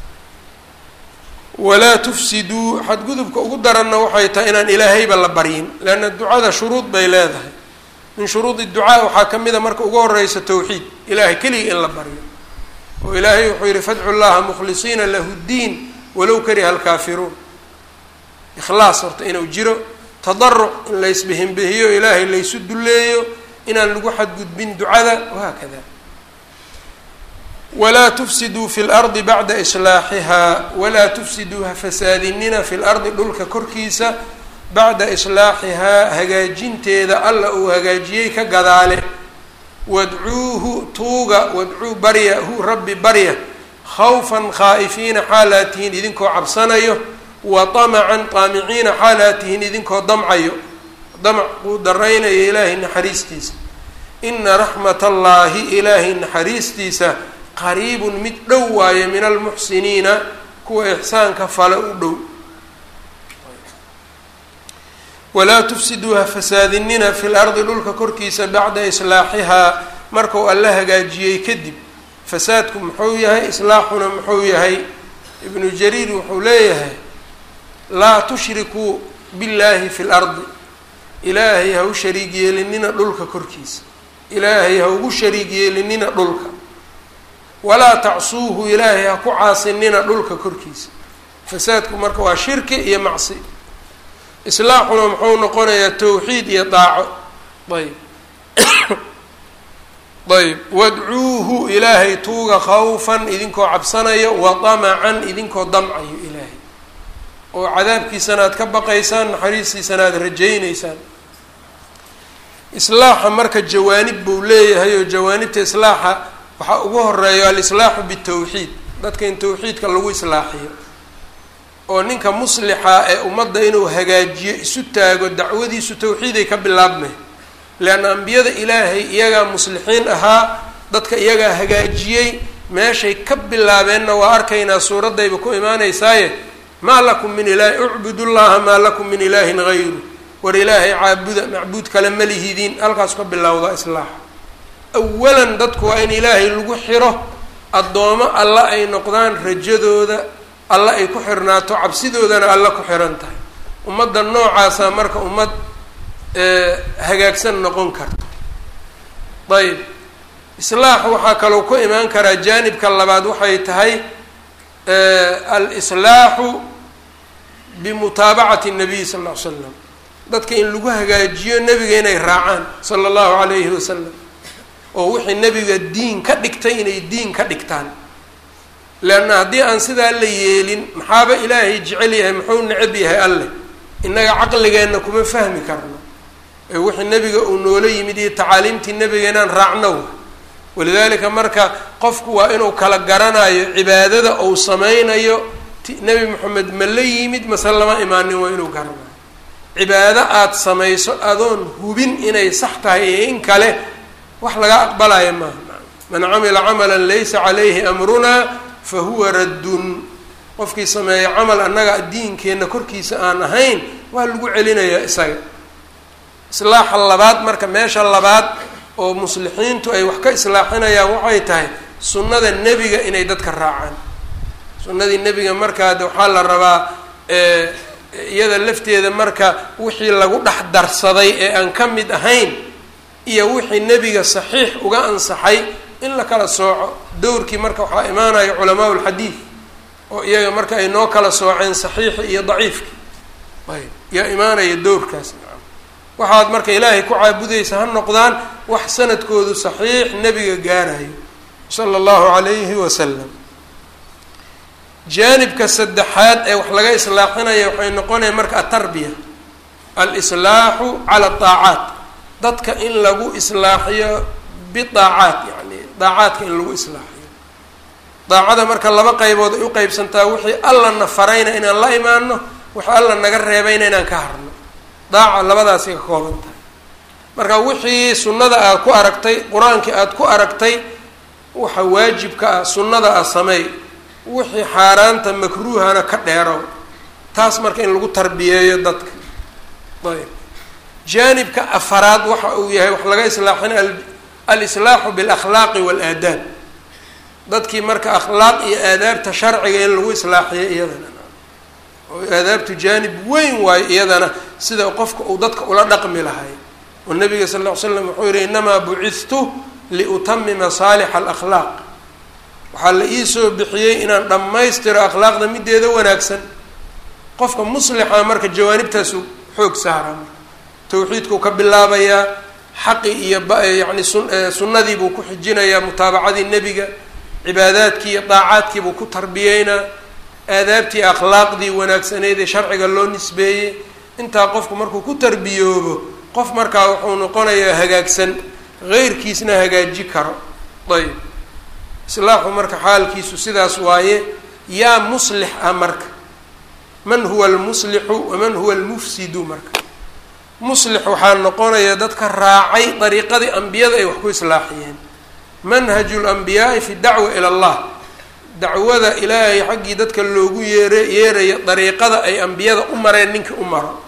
walaa tufsiduu, xadgudubka ugu daranna waxay tahay inaan ilaahayba la baryin, leanna ducada shuruud bay leedahay. min shuruudi ducaa waxaa ka mid a marka ugu horeysa tawxiid, ilaahay keligii in la baryo, oo ilaahay wuxuu yihi fadcu llaha mukhlisiina lahu ddiin walow kariha alkaafiruun. ikhlaas horta inuu jiro, tadaruc in laysbihinbihiyo ilaahay laysu dulleeyo, inaan lagu xadgudbin ducada, wahaakada. walaa tufsiduu fi lardi bacda islaaxihaa, walaa tufsiduu ha fasaadinina fi lardi dhulka korkiisa bacda islaaxihaa hagaajinteeda alla uu hagaajiyey ka gadaale. wadcuuhu tuuga, wadcuu barya hu rabbi barya, khawfan khaa'ifiina xaalaatihiin idinkoo cabsanayo, wa tamacan taamiciina xaalaatihiin idinkoo damcayo, damac kuu daraynayo ilaahay naxariistiisa. ina raxmat allaahi ilaahay naxariistiisa qariibun mid dhow waaye min almuxsiniina kuwa ixsaanka fale u dhow. walaa tufsiduu ha fasaadinina fi lardi dhulka korkiisa bacda islaaxihaa markuu alla hagaajiyey kadib. fasaadku muxuu yahay, islaaxuna muxuu yahay? ibnu jariir wuxuu leeyahay laa tushrikuu billaahi fi lardi, ilaahay ha u shariig yeelinina dhulka korkiisa, ilaahay ha ugu shariig yeelinina dhulka. walaa tacsuuhu, ilaahay ha ku caasinina dhulka korkiisa. fasaadku marka waa shirki iyo macsi. islaaxuna muxuu noqonayaa tawxiid iyo daaco. ayb ayb wadcuuhu ilaahay tuuga khawfan idinkoo cabsanayo, wa tamacan idinkoo damcayo ilaahay, oo cadaabkiisana aad ka baqaysaan, naxariistiisana aad rajaynaysaan. islaaxa marka jawaanib buu leeyahay, oo jawaanibta islaaxa waxaa ugu horeeyo alislaaxu bitawxiid, dadka in tawxiidka lagu islaaxiyo, oo ninka muslixa ee ummadda inuu hagaajiyo isu taago, dacwadiisu tawxiiday ka bilaabmay. leanna ambiyada ilaahay iyagaa muslixiin ahaa, dadka iyagaa hagaajiyey, meeshay ka bilaabeenna waa arkaynaa suuraddayba ku imaanaysaaye maa lakum min ilaahi ucbudu llaha maa lakum min ilaahin gayru, war ilaahay caabuda, macbuud kale ma lihidiin. halkaas ka bilowda islaaxa. awalan dadku waa in ilaahay lagu xiro, addoomo alla ay noqdaan, rajadooda alla ay ku xirnaato, cabsidoodana alla ku xiran tahay. ummadda noocaasa marka ummad hagaagsan noqon karto. ayb islaax waxaa kaloo ku imaan karaa jaanibka labaad, waxay tahay alislaaxu bimutaabacati nabiy sal ll ly slam, dadka in lagu hagaajiyo nebiga inay raacaan sala allahu calayhi wasalam, oo wixii nebiga diin ka dhigtay inay diin ka dhigtaan. leanna haddii aan sidaa la yeelin, maxaaba ilaahay jecel yahay, muxuu necab yahay alleh? innaga caqligeenna kuma fahmi karno. ee wixii nebiga uu noola yimid iyo tacaaliimtii nebiga inaan raacno. walidaalika marka qofku waa inuu kala garanayo cibaadada uu sameynayo, nebi moxamed ma la yimid mase lama imaanin, waa inuu garanayo. cibaado aada samayso adoon hubin inay sax tahay iyo in kale wax laga aqbalaya maaha. man camila camalan laysa calayhi amrunaa fa huwa raddun, qofkii sameeya camal annaga diinkeenna korkiisa aan ahayn waa lagu celinayaa isaga. islaaxa labaad marka meesha labaad oo muslixiintu ay wax ka islaaxinayaan waxay tahay sunnada nebiga inay dadka raacaan. sunnadii nebiga markaa de waxaa la rabaa iyada lafteeda marka wixii lagu dhex darsaday ee aan ka mid ahayn iyo wixii nebiga saxiix uga ansaxay in la kala sooco. dowrkii marka waxaa imaanaya culamaa ulxadiid oo iyaga marka ay noo kala sooceen saxiixi iyo daciifki, ayb yaa imaanaya dowrkaas. waxaad marka ilaahay ku caabudaysa ha noqdaan wax sanadkoodu saxiix nebiga gaarayo sala allahu calayhi wasalam. jaanibka saddexaad ee wax laga islaaxinaya waxay noqonaya marka atarbiya, alislaaxu cala adaacaat, dadka in lagu islaaxiyo bidaacaat, yani daacaadka in lagu islaaxiyo. daacada marka laba qaybood ay u qeybsantaa, wixii alla na farayna inaan la imaano, wixii alla naga reebayna inaan ka harno. daaca labadaasay ka kooban tahay. marka wixii sunnada aad ku aragtay, qur-aankii aada ku aragtay, waxa waajibka ah sunnada ah sameey, wixii xaaraanta makruuhana ka dheerow. taas marka in lagu tarbiyeeyo dadka. ayb jaanibka afaraad waxa uu yahay wax laga islaaxina alislaaxu bilakhlaaqi waalaadaab, dadkii marka akhlaaq iyo aadaabta sharciga in lagu islaaxiyo iyadana, oo aadaabtu jaanib weyn waayo iyadana, sida qofka uu dadka ula dhaqmi lahay. oo nabiga sal lla ly slam wuxuu yihi inamaa bucidtu liutamima saalixa alakhlaaq, waxaa la iisoo bixiyey inaan dhammaystiro akhlaaqda mideeda wanaagsan. qofka muslixa marka jawaanibtaasu xoog saara. tawxiidkuu ka bilaabayaa, xaqi iyo yani sunnadii buu ku xijinayaa, mutaabacadii nebiga, cibaadaadkii iyo daacaadkii buu ku tarbiyeynaa, aadaabtii akhlaaqdii wanaagsaneyd ee sharciga loo nisbeeyey. intaa qofku markuu ku tarbiyoobo, qof markaa wuxuu noqonayaa hagaagsan, heyrkiisna hagaaji karo. ayb islaaxu marka xaalkiisu sidaas waaye. yaa muslix ah marka, man huwa almuslixu waman huwa almufsidu. marka muslix waxaa noqonaya dadka raacay dariiqadii ambiyada ay wax ku islaaxiyeen. manhaju lambiyaai fi dacwa ila allah, dacwada ilaahay xaggii dadka loogu yeere yeerayo dariiqada ay ambiyada u mareen ninkii u maro.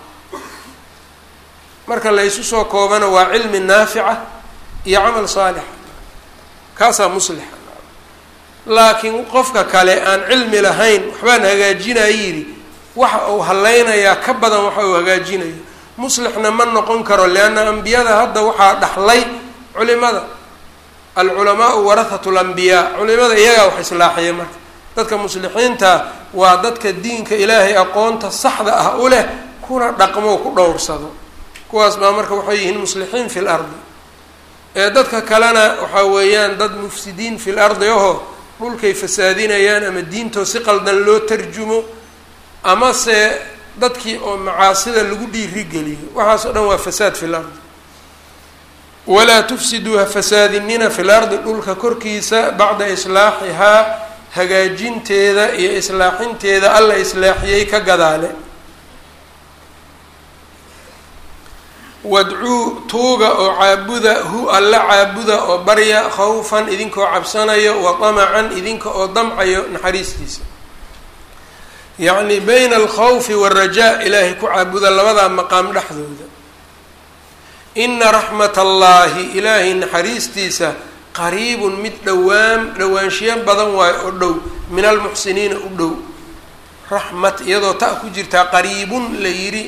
marka la ysu soo koobana waa cilmi naafica iyo camal saalixa, kaasaa muslixa. laakiin qofka kale aan cilmi lahayn, waxbaan hagaajinaya yidhi, waxa uu hallaynayaa ka badan waxa uu hagaajinayo. muslixna ma noqon karo, leanna ambiyada hadda waxaa dhaxlay culimada. alculamaau warahatu lambiyaa, culimada iyagaa wax islaaxiya. marka dadka muslixiinta waa dadka diinka ilaahay aqoonta saxda ah u leh, kuna dhaqmo ku dhowrsado. kuwaas baa marka waxay yihiin muslixiin fi lardi. ee dadka kalena waxaa weeyaan dad mufsidiin fi lardi aho dhulkay fasaadinayaan, ama diintoo si qaldan loo tarjumo, amase dadkii oo macaasida lagu dhiirigeliyo. waxaas oo dhan waa fasaad fi lardi. walaa tufsiduu ha fasaadinina fi lardi, dhulka korkiisa, bacda islaaxihaa, hagaajinteeda iyo islaaxinteeda alla islaaxiyey ka gadaale. wadcuu tuuga oo caabuda hu alla caabuda oo barya, khawfan idinkoo cabsanayo, wa damacan idinka oo damcayo naxariistiisa. yacni bayna alkhawfi waalrajaa ilaahay ku caabuda labadaa maqaam dhexdooda. ina raxmat allaahi ilaahay naxariistiisa qariibun mid dhowaan dhowaanshiyo badan waayo oo dhow, min almuxsiniina u dhow. raxmat iyadoo ta ku jirtaa qariibun la yidhi.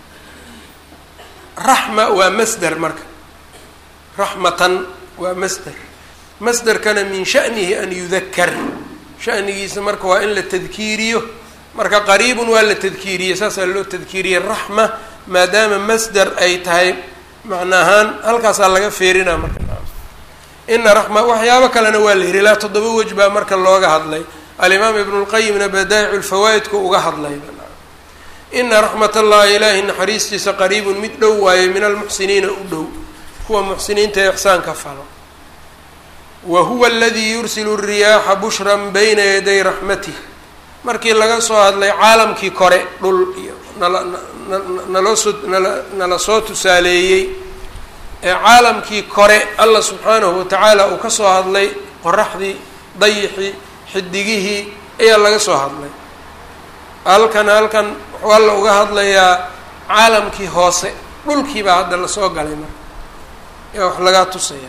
raxma waa masder, marka raxmatan waa masder. masderkana min shanihi an yudakar, shanigiisa marka waa in la tadkiiriyo. marka qariibun waa la tadkiiriyey, saasaa loo tadkiiriyey raxma, maadaama masder ay tahay macna ahaan halkaasaa laga feerinaa. marka ina raxma waxyaabo kalena waa la yidhi, ilaa toddoba wej baa marka looga hadlay. alimaam ibnu lqayimna badaa'icu lfawaa'idku uga hadlay. ina raxmat allahi ilaahi naxariistiisa qariibun mid dhow waaye, min almuxsiniina u dhow, kuwa muxsiniinta ee ixsaanka falo. wa huwa aladii yursilu الriyaaxa bushran bayna yaday raxmatih, markii laga soo hadlay caalamkii kore dhul iyo nala naloo soo nala nala soo tusaaleeyey ee caalamkii kore allah subxaanahu watacaala uu ka soo hadlay qoraxdii dayixii xidigihii ayaa laga soo hadlay halkan halkan wuxuu alla uga hadlayaa caalamkii hoose dhulkii baa hadda lasoo galay marka yaa wax lagaa tusaya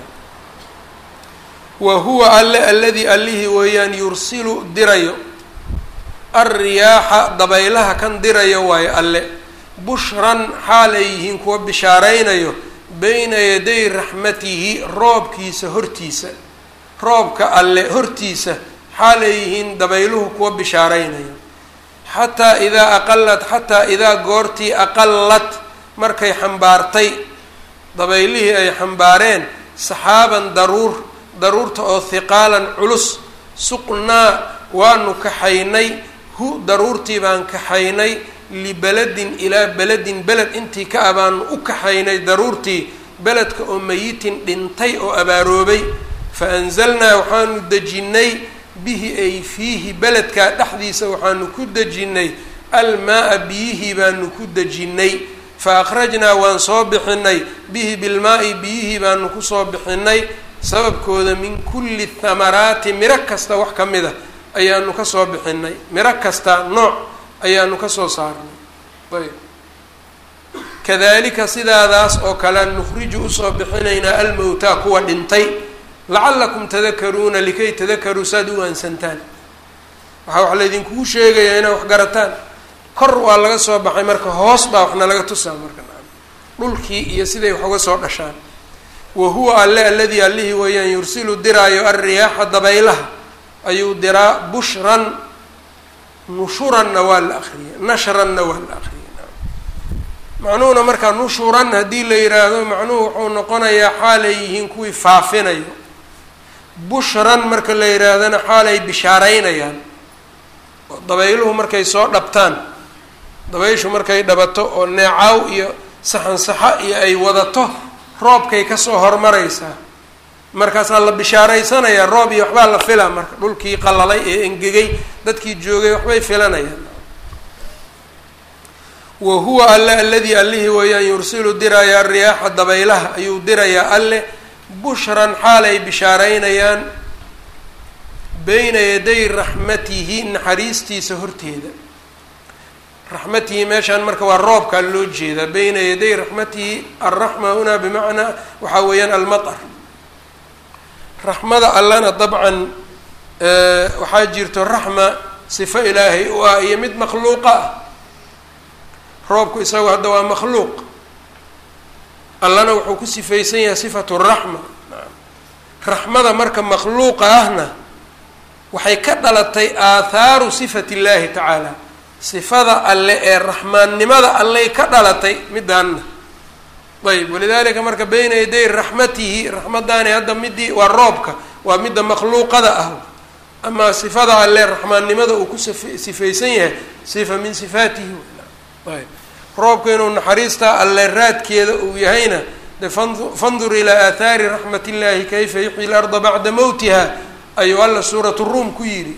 wa huwa alle alladii allihii weeyaan yursilu dirayo alriyaaxa dabaylaha kan dirayo waayo alle bushran xaalay yihiin kuwa bishaaraynayo bayna yaday raxmatihi roobkiisa hortiisa roobka alle hortiisa xaalay yihiin dabayluhu kuwa bishaaraynayo xataa idaa aqalat xataa idaa goortii aqalat markay xambaartay dabaylihii ay xambaareen saxaaban daruur daruurta oo hiqaalan culus suqnaa waanu kaxaynay hu daruurtii baan kaxaynay libeladin ilaa beledin beled intii ka ah baanu u kaxaynay daruurtii beledka oo mayitin dhintay oo abaaroobay fa anzalnaa waxaanu dejinnay bihi ay fiihi beledkaa dhexdiisa waxaanu ku dejinnay almaa-a biyihii baanu ku dejinnay fa akhrajnaa waan soo bixinay bihi bilmaa-i biyihii baanu kusoo bixinay sababkooda min kulli thamaraati miro kasta wax ka mid a ayaanu kasoo bixinay miro kasta nooc ayaanu kasoo saarnay ayb kadalika sidaadaas oo kale nukhriju usoo bixinaynaa almowtaa kuwa dhintay lacalakum tadakaruuna likay tadakaruu saad u aansantaan waxaa wax laydinkugu sheegayaa inaad wax garataan kor waa laga soo baxay marka hoos baa waxna laga tusaa marka dhulkii iyo siday wax uga soo dhashaan wa huwa alle alladii allihii weeyaan yursilu diraayo alriyaaxa dabaylaha ayuu diraa bushran nushuranna waa la akriyay nashranna waa la akriyay macnuhuna markaa nushuran haddii la yiraahdo macnuhu wuxuu noqonayaa xaalay yihiin kuwii faafinayo bushran marka la yihaahdana xaalay bishaaraynayaan oo dabayluhu markay soo dhabtaan dabayshu markay dhabato oo neecaw iyo saxan saxa iyo ay wadato roobkay kasoo hormaraysaa markaasaa la bishaaraysanayaa roob iyo waxbaa la filaa marka dhulkii qalalay ee engegay dadkii joogay waxbay filanayaan wa huwa alle alladii allihii weeyaan yursilu diraya alriyaaxa dabaylaha ayuu dirayaa alle bushran xaalay bishaaraynayaan bayna yaday raxmatihi naxariistiisa horteeda raxmatihi meeshaan marka waa roobkaa loo jeedaa bayna yaday raxmatihi alraxma hunaa bimacnaa waxaa weeyaan almatar raxmada allana dabcan waxaa jirto raxma sifo ilaahay u ah iyo mid makhluuqa ah roobku isagu hadda waa makhluuq allana wuxuu ku sifaysan yahay sifatu raxma raxmada marka makhluuqa ahna waxay ka dhalatay aathaaru sifati illaahi tacaala sifada alle ee raxmaannimada alley ka dhalatay midaanna ayb walidaalika marka bayna yaday raxmatihi raxmadaani hadda midii waa roobka waa midda makhluuqada ah amaa sifada alle raxmaannimada uu ku sifaysan yahay sifa min sifaatihi ayb roobka inuu naxariista alle raadkeeda uu yahayna de fandur ilaa aathaari raxmat illahi kayfa yuxyi larda bacda mowtiha ayuu alla suurat ruum ku yidhi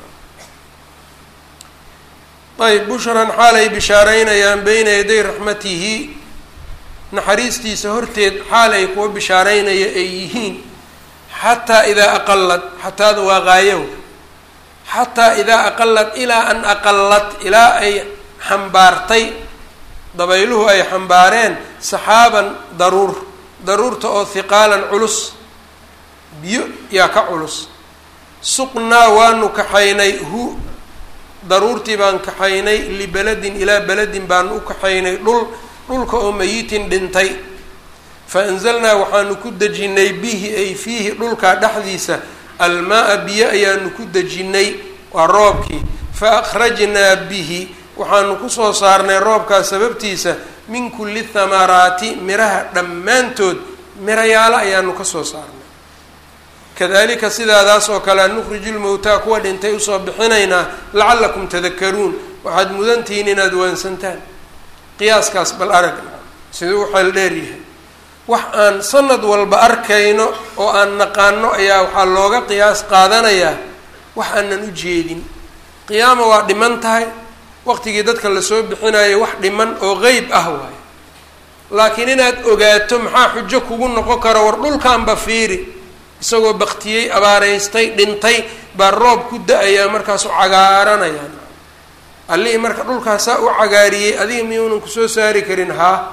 ayb bushran xaalay bishaaraynayaan bayna yaday raxmatihi naxariistiisa horteed xaalay kuwa bishaaraynaya ay yihiin xataa idaa aqalad xataada waa qaayow xataa idaa aqalad ilaa an aqalad ilaa ay xambaartay dabayluhu ay xambaareen saxaaban daruur daruurta oo hiqaalan culus biyo yaa ka culus suqnaa waanu kaxaynay hu daruurtii baan kaxaynay libeladin ilaa beledin baanu u kaxaynay dhul dhulka oo mayitin dhintay fa anzalnaa waxaanu ku dejinnay bihi ay fiihi dhulkaa dhexdiisa almaa-a biyo ayaanu ku dejinnay waa roobkii fa akhrajnaa bihi waxaanu kusoo saarnay roobkaa sababtiisa min kulli thamaraati miraha dhammaantood mirayaalo ayaanu kasoo saarnay kadalika sidaadaas oo kale nukhriju lmowtaa kuwa dhintay usoo bixinaynaa lacalakum tadakaruun waxaad mudantihiin inaad waansantaan qiyaaskaas bal aragna siduu u xeel dheer yahay wax aan sanad walba arkayno oo aan naqaano ayaa waxaa looga qiyaas qaadanayaa wax aanan u jeedin qiyaama waa dhiman tahay, waqtigii dadka lasoo bixinayo wax dhiman oo qeyb ah waayo. laakiin inaad ogaato maxaa xujo kugu noqon karo, war dhulkaanba fiiri isagoo baktiyey, abaareystay, dhintay baa roob ku da-ayaa markaasu cagaaranayaan. allihii marka dhulkaasaa u cagaariyey adiga miyuunan kusoo saari karin? haa.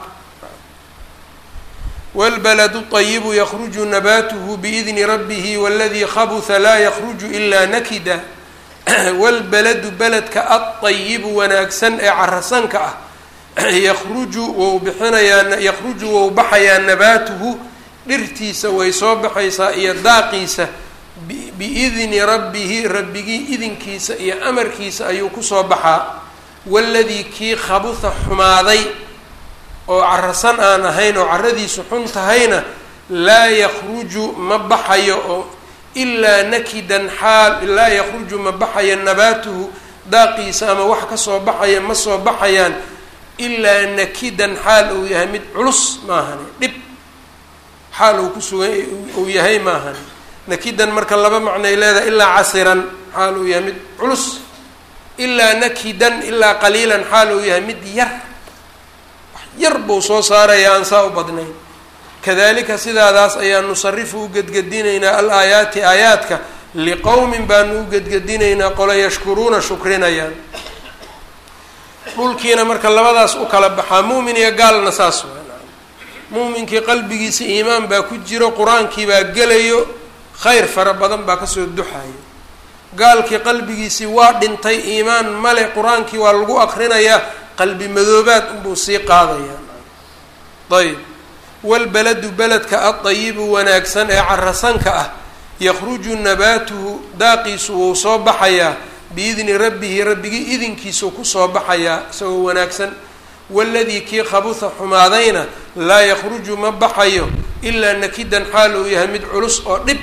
wاlbaladu طayibu yakruju nabatuhu biidni rabbihi waladii khabuha laa yakruju ilaa nakida. wاlbaladu beledka aلطayibu wanaagsan ee carasanka ah yakruju wou bixinayaa yakruju wou baxayaa nabaatuhu dhirtiisa way soo baxaysaa iyo daaqiisa biidni rabbihi rabbigii idinkiisa iyo amarkiisa ayuu kusoo baxaa. waladii kii khabuha xumaaday oo carasan aan ahayn oo caradiisu xun tahayna laa yakruju ma baxayo oo ilaa nakidan xaal laa yakruju ma baxaya nabaatuhu daaqiisa ama wax kasoo baxaya ma soo baxayaan ilaa nakidan xaal uu yahay mid culus maahani, dhib xaal uu kusugan uu yahay maahani. nakidan marka laba macnay leedahay, ilaa casiran xaal uu yahay mid culus, ilaa nakidan ilaa qaliilan xaal uu yahay mid yar wax yar buu soo saaraya aan saa u badnayn. kadalika sidaadaas ayaan nusarifu u gedgedinaynaa al-aayaati aayaadka liqowmin baanu u gedgedinaynaa qolo yashkuruuna shukrinayaan. dhulkiina marka labadaas u kala baxaa, muumin iyo gaalna saas waa. muuminkii qalbigiisa iimaan baa ku jiro, qur-aankii baa gelayo, khayr fara badan baa kasoo duxayo. gaalkii qalbigiisii waa dhintay, iimaan male, qur-aankii waa lagu akrinayaa, qalbi madoobaad unbuu sii qaadayaa. ayb wاlbaladu beledka aلطayibu wanaagsan ee carasanka ah yakruju nabaatuhu daaqiisu wou soo baxayaa biidni rabbihi rabbigii idinkiisuu kusoo baxayaa isagoo wanaagsan. waladii kii khabuha xumaadayna laa yakruju ma baxayo ilaa nakidan xaal uu yahay mid culus oo dhib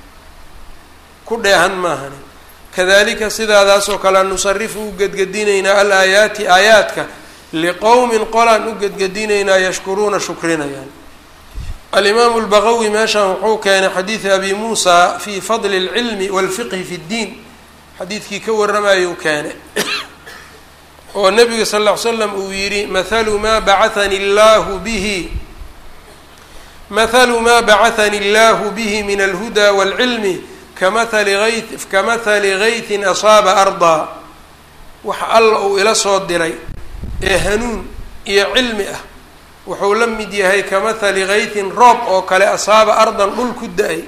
ku dheehan maahani. kadalika sidaadaasoo kale nusarifu u gedgedinaynaa al-aayaati aayaadka liqowmin qolaan u gedgedinaynaa yashkuruuna shukrinayaan. alimaamu lbagawi meeshaan wuxuu keenay xadiidi abi muusa fii fadli اlcilmi wاlfiqhi fi اddiin, xadiidkii ka warramayuu keenay oo nabiga sal ll ly slam uu yidhi mathalu maa bacahani llahu bihi mathalu maa bacahani اllahu bihi min alhudaa wاlcilmi kamahali ayt kamahali gaytin asaaba ardaa. waxa alla uu ila soo diray ee hanuun iyo cilmi ah wuxuu la mid yahay kamahali gaytin roob oo kale asaaba ardan dhul ku da-ay.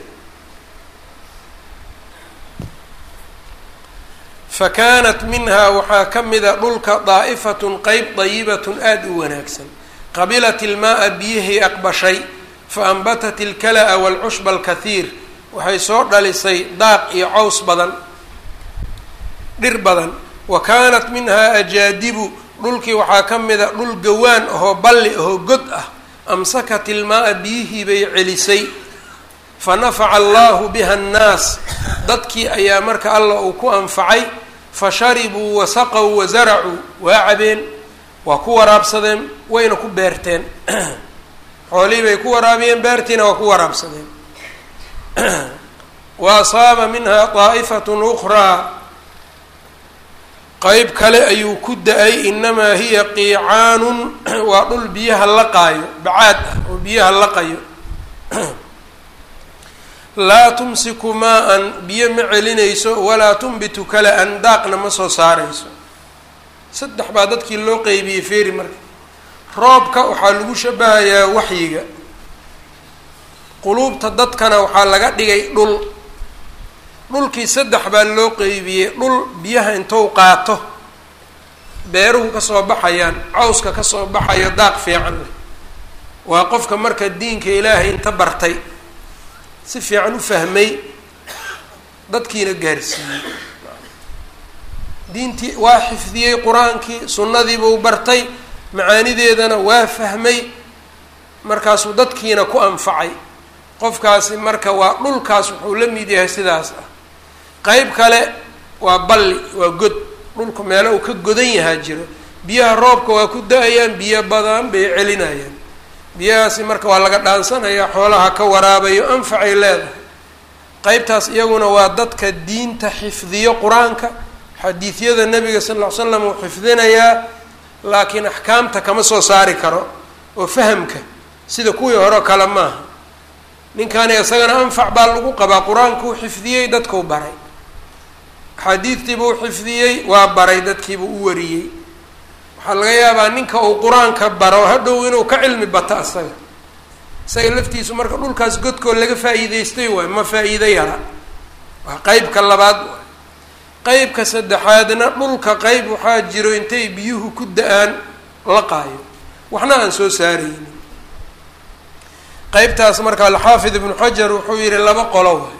fakaanat minhaa waxaa ka mida dhulka daa'ifatun qeyb dayibatun aada u wanaagsan, qabilat ilmaaa biyihay aqbashay, fa anbatat ilkala-a waalcushba alkahiir waxay soo dhalisay daaq iyo caws badan, dhir badan. wa kaanat minhaa ajaadibu dhulkii waxaa ka mida dhul gawaan ahoo balli ahoo god ah, amsakat ilmaaa biyihii bay celisay, fa nafaca allaahu biha annaas dadkii ayaa marka alla uu ku anfacay. fasharibuu wasaqow wasaracuu waa cabeen, waa ku waraabsadeen, wayna ku beerteen. xoolihii bay ku waraabiyeen, beertiina waa ku waraabsadeen. wa asaaba minhaa daa'ifatun ukhraa qeyb kale ayuu ku da-ay, inamaa hiya qiicaanun waa dhul biyaha laqaayo, bacaad ah oo biyaha laqayo. laa tumsiku maa-an biyo ma celinayso, walaa tunbitu kala-an daaqna ma soo saarayso. saddex baa dadkii loo qeybiyey feeri marka. roobka waxaa lagu shabahayaa waxyiga, quluubta dadkana waxaa laga dhigay dhul. dhulkii saddex baa loo qeybiyey, dhul biyaha intou qaato beeruhu kasoo baxayaan, cawska kasoo baxayo, daaq fiican leh. waa qofka marka diinka ilaahay inta bartay, si fiican u fahmay, dadkiina gaarsiiyey. diintii waa xifdiyey, qur-aankii sunnadiibuu bartay, macaanideedana waa fahmay, markaasuu dadkiina ku anfacay. qofkaasi marka waa dhulkaas wuxuu la mid yahay sidaas ah. qeyb kale waa balli, waa god, dhulku meelo uu ka godan yahaa jiro, biyaha roobka waa ku da-ayaan, biyo badan bay celinayaan. biyahaasi marka waa laga dhaansanayaa, xoolaha ka waraabayo, anfacay leedahay. qeybtaas iyaguna waa dadka diinta xifdiyo, qur-aanka xadiidyada nebiga sal ll ly slam uu xifdinayaa laakiin axkaamta kama soo saari karo oo fahamka sida kuwii hore kale maaha. ninkaani isagana anfac baa lagu qabaa, qur-aankuu xifdiyey dadkuu baray, axaadiidtiibuu xifdiyey waa baray dadkiibuu u wariyey. waxaa laga yaabaa ninka uu qur-aanka baro hadhow inuu ka cilmi bato asaga isaga laftiisu marka dhulkaas godkoo laga faa'iideystay waay, ma faa'iido yara. waa qeybka labaad. qeybka saddexaadna dhulka qeyb waxaa jiro intay biyuhu ku da-aan laqaayo waxna aan soo saaraynin. qeybtaas marka alxaafid ibnu xajar wuxuu yihi laba qolo waay,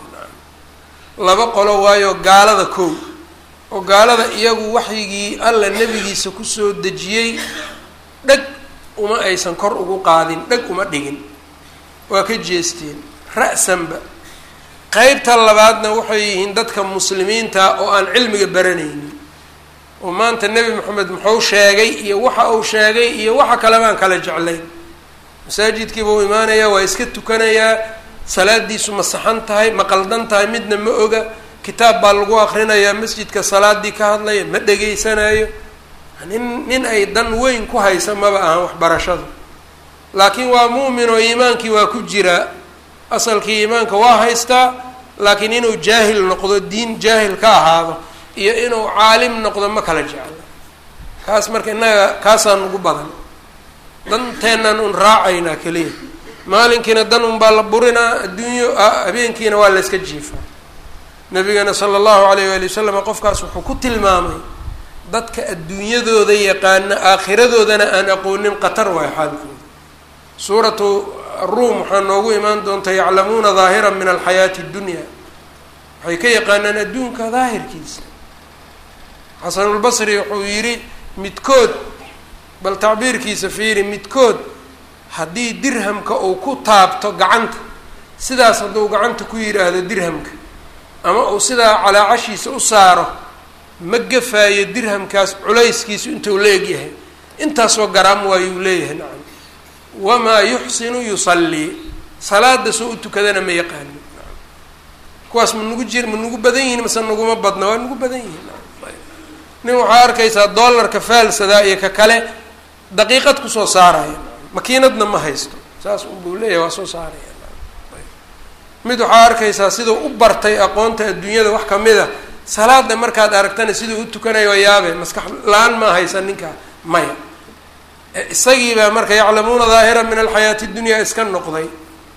laba qolo waayo gaalada kow oo gaalada iyagu waxyigii alla nebigiisa kusoo dejiyey dheg uma aysan kor ugu qaadin, dheg uma dhigin, waa ka jeesteen ra-sanba. qeybta labaadna waxay yihiin dadka muslimiinta oo aan cilmiga baranaynin oo maanta nebi moxamed muxuu sheegay iyo waxa uu sheegay iyo waxa kale baan kala jeclayn. masaajidkiiba u imaanayaa, waa iska tukanayaa, salaadiisu ma saxan tahay ma qaldan tahay midna ma oga, kitaab baa lagu akrinayaa masjidka salaadii ka hadlaya ma dhegaysanayo. nin nin ay dan weyn ku haysa maba ahan waxbarashadu, laakiin waa muumin oo iimaankii waa ku jiraa, asalkii iimaanka waa haystaa, laakiin inuu jaahil noqdo, diin jaahil ka ahaado iyo inuu caalim noqdo ma kala jeclo. kaas marka innaga kaasaan ugu badan, danteennan un raacaynaa keliya. maalinkiina dan unbaa la burinaa, adduunyo habeenkiina waa la yska jiifaa. nabigana sala allahu alayh waali wasalam qofkaas wuxuu ku tilmaamay dadka adduunyadooda yaqaana aakhiradoodana aan aqoonin qatar waay xaalkooda. suuratu aruum waxaa noogu imaan doonta yaclamuuna daahira min alxayaati اdunya, waxay ka yaqaanaan adduunka daahirkiisa. xasanulbasri wuxuu yidhi midkood, bal tacbiirkiisa fiiri, midkood haddii dirhamka uu ku taabto gacanta, sidaas hadduu gacanta ku yidhaahdo dirhamka, ama uu sidaa calaacashiisa u saaro, ma gafaayo dirhamkaas culayskiisu intuu la egyahay, intaasoo garaam waayuu leeyahay. nacam wamaa yuxsinu yusallii, salaada soo u tukadana ma yaqaani. kuwaas ma nagu jir ma nagu badan yihin mase naguma badna? waa nagu badan yihin. nin waxaa arkaysaa dollarka faalsadaa iyo ka kale daqiiqad kusoo saaraya, makiinadna ma haysto, saas unbuu leeyahay waa soo saaraya. mid waxaa arkaysaa siduu u bartay aqoonta adduunyada wax kamid a, salaada markaad aragtana siduu u tukanayo waa yaabe, maskax la-aan maa haysa ninkaa maya. isagii baa marka yaclamuuna daahira min alxayaati dunya iska noqday.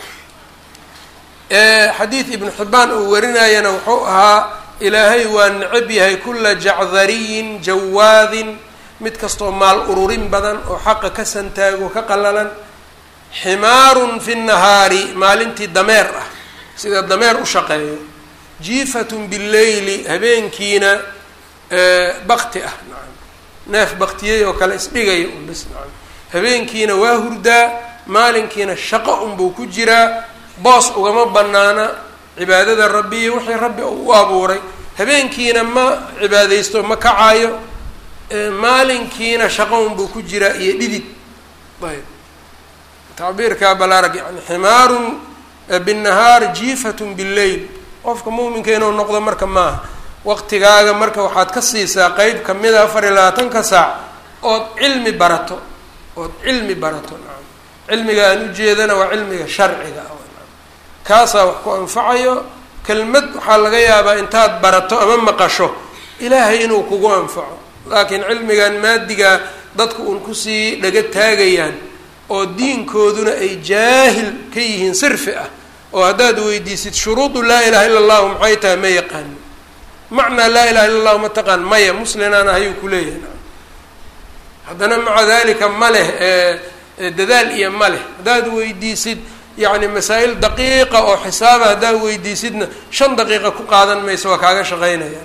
xadiid ibnu xibbaan uu warinayana wuxuu ahaa ilaahay waa necab yahay kula jacdariyin jawaadin, mid kastoo maal ururin badan oo xaqa ka santaago ka qalalan. ximaarun fi nahaari, maalintii dameer ah sida dameer u shaqeeyo. jiifatun bileyli, habeenkiina bakti ah, nacam neef baktiyey oo kale isdhigaya un bis, nacam habeenkiina waa hurdaa, maalinkiina shaqo unbuu ku jiraa, boos ugama banaana cibaadada rabbi iyo wixii rabbi u abuuray. habeenkiina ma cibaadaysto ma kacaayo, maalinkiina shaqo unbuu ku jiraa iyo dhidid. ayb tacbiirkaa balaarag yani ximaarun binnahaar jiifatun billeyl. qofka muuminka inuu noqdo marka maaha, waqtigaaga marka waxaad ka siisaa qeyb kamida afar iyo labaatanka saac ood cilmi barato, ood cilmi barato. nacam cilmiga aan ujeedana waa cilmiga sharciga ah, kaasaa wax ku anfacayo. kelmad waxaa laga yaabaa intaad barato ama maqasho ilaahay inuu kugu anfaco, laakiin cilmigan maadiga dadku un kusii dhaga taagayaan oo diinkooduna ay jaahil ka yihiin sirfi ah, oo haddaad weydiisid shuruudu laa ilaha illa allahu maxay tahay ma yaqaani, macnaa laa ilaha illa allahu ma taqaan, maya muslinaan ahayuu kuleeyahay. haddana maca dalika ma leh dadaal iyo ma leh. haddaad weydiisid yacni masaa'il daqiiqa oo xisaaba haddaad weydiisidna shan daqiiqa ku qaadan mayso, waa kaaga shaqeynaya.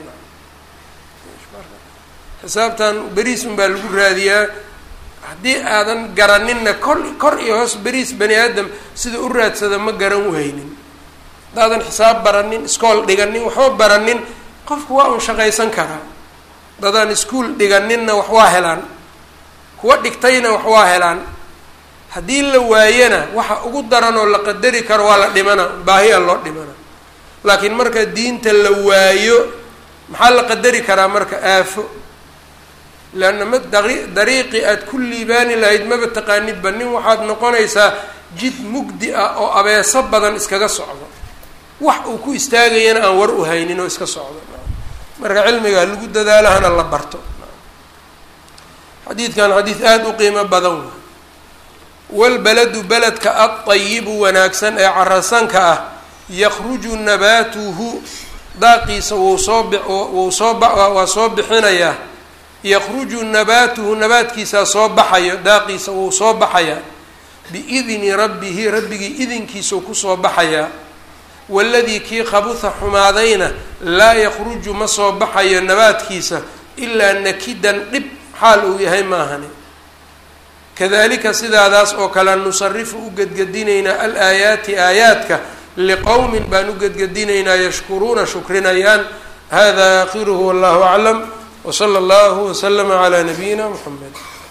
xisaabtan beriis un baa lagu raadiyaa, haddii aadan garaninna kor kor iyo hoos beriis bani aadam sida u raadsada ma garan weynin. haddaadan xisaab baranin, iskool dhiganin, waxba baranin, qofku waa un shaqaysan karaa. dadaan iskuol dhiganinna wax waa helaan, kuwa dhigtayna wax waa helaan. haddii la waayana waxa ugu daran oo la qadari karo waa la dhimana, baahiya loo dhimana. laakiin marka diinta la waayo maxaa la qadari karaa marka aafo leanna ma dariiqi aada ku liibaani lahayd maba taqaanidba nin waxaad noqonaysaa jid mugdi ah oo abeeso badan iskaga socdo wax uu ku istaagayana aan war u haynin oo iska socdo marka cilmiga lagu dadaalahana la barto xadiidkan xadiid aada u qiimo badan wa walbaladu beledka adtayibu wanaagsan ee carasanka ah yakruju nabaatuhu daaqiisa wuu soo b wuu soo ba waa soo bixinayaa yakruju nabaatuhu nabaadkiisaa soo baxayo daaqiisa wuu soo baxayaa biidni rabbihi rabbigii idinkiisuu kusoo baxayaa waladii kii khabuha xumaadayna laa yakruju ma soo baxayo nabaadkiisa ilaa nakidan dhib xaal uu yahay maahani kadalika sidaadaas oo kale nusarifu u gedgedinaynaa alaayaati aayaadka liqowmin baan u gedgedinaynaa yashkuruuna shukrinayaan hada aakhiruhu wallahu aclam wsala allahu waslama calaa nabiyina muxamed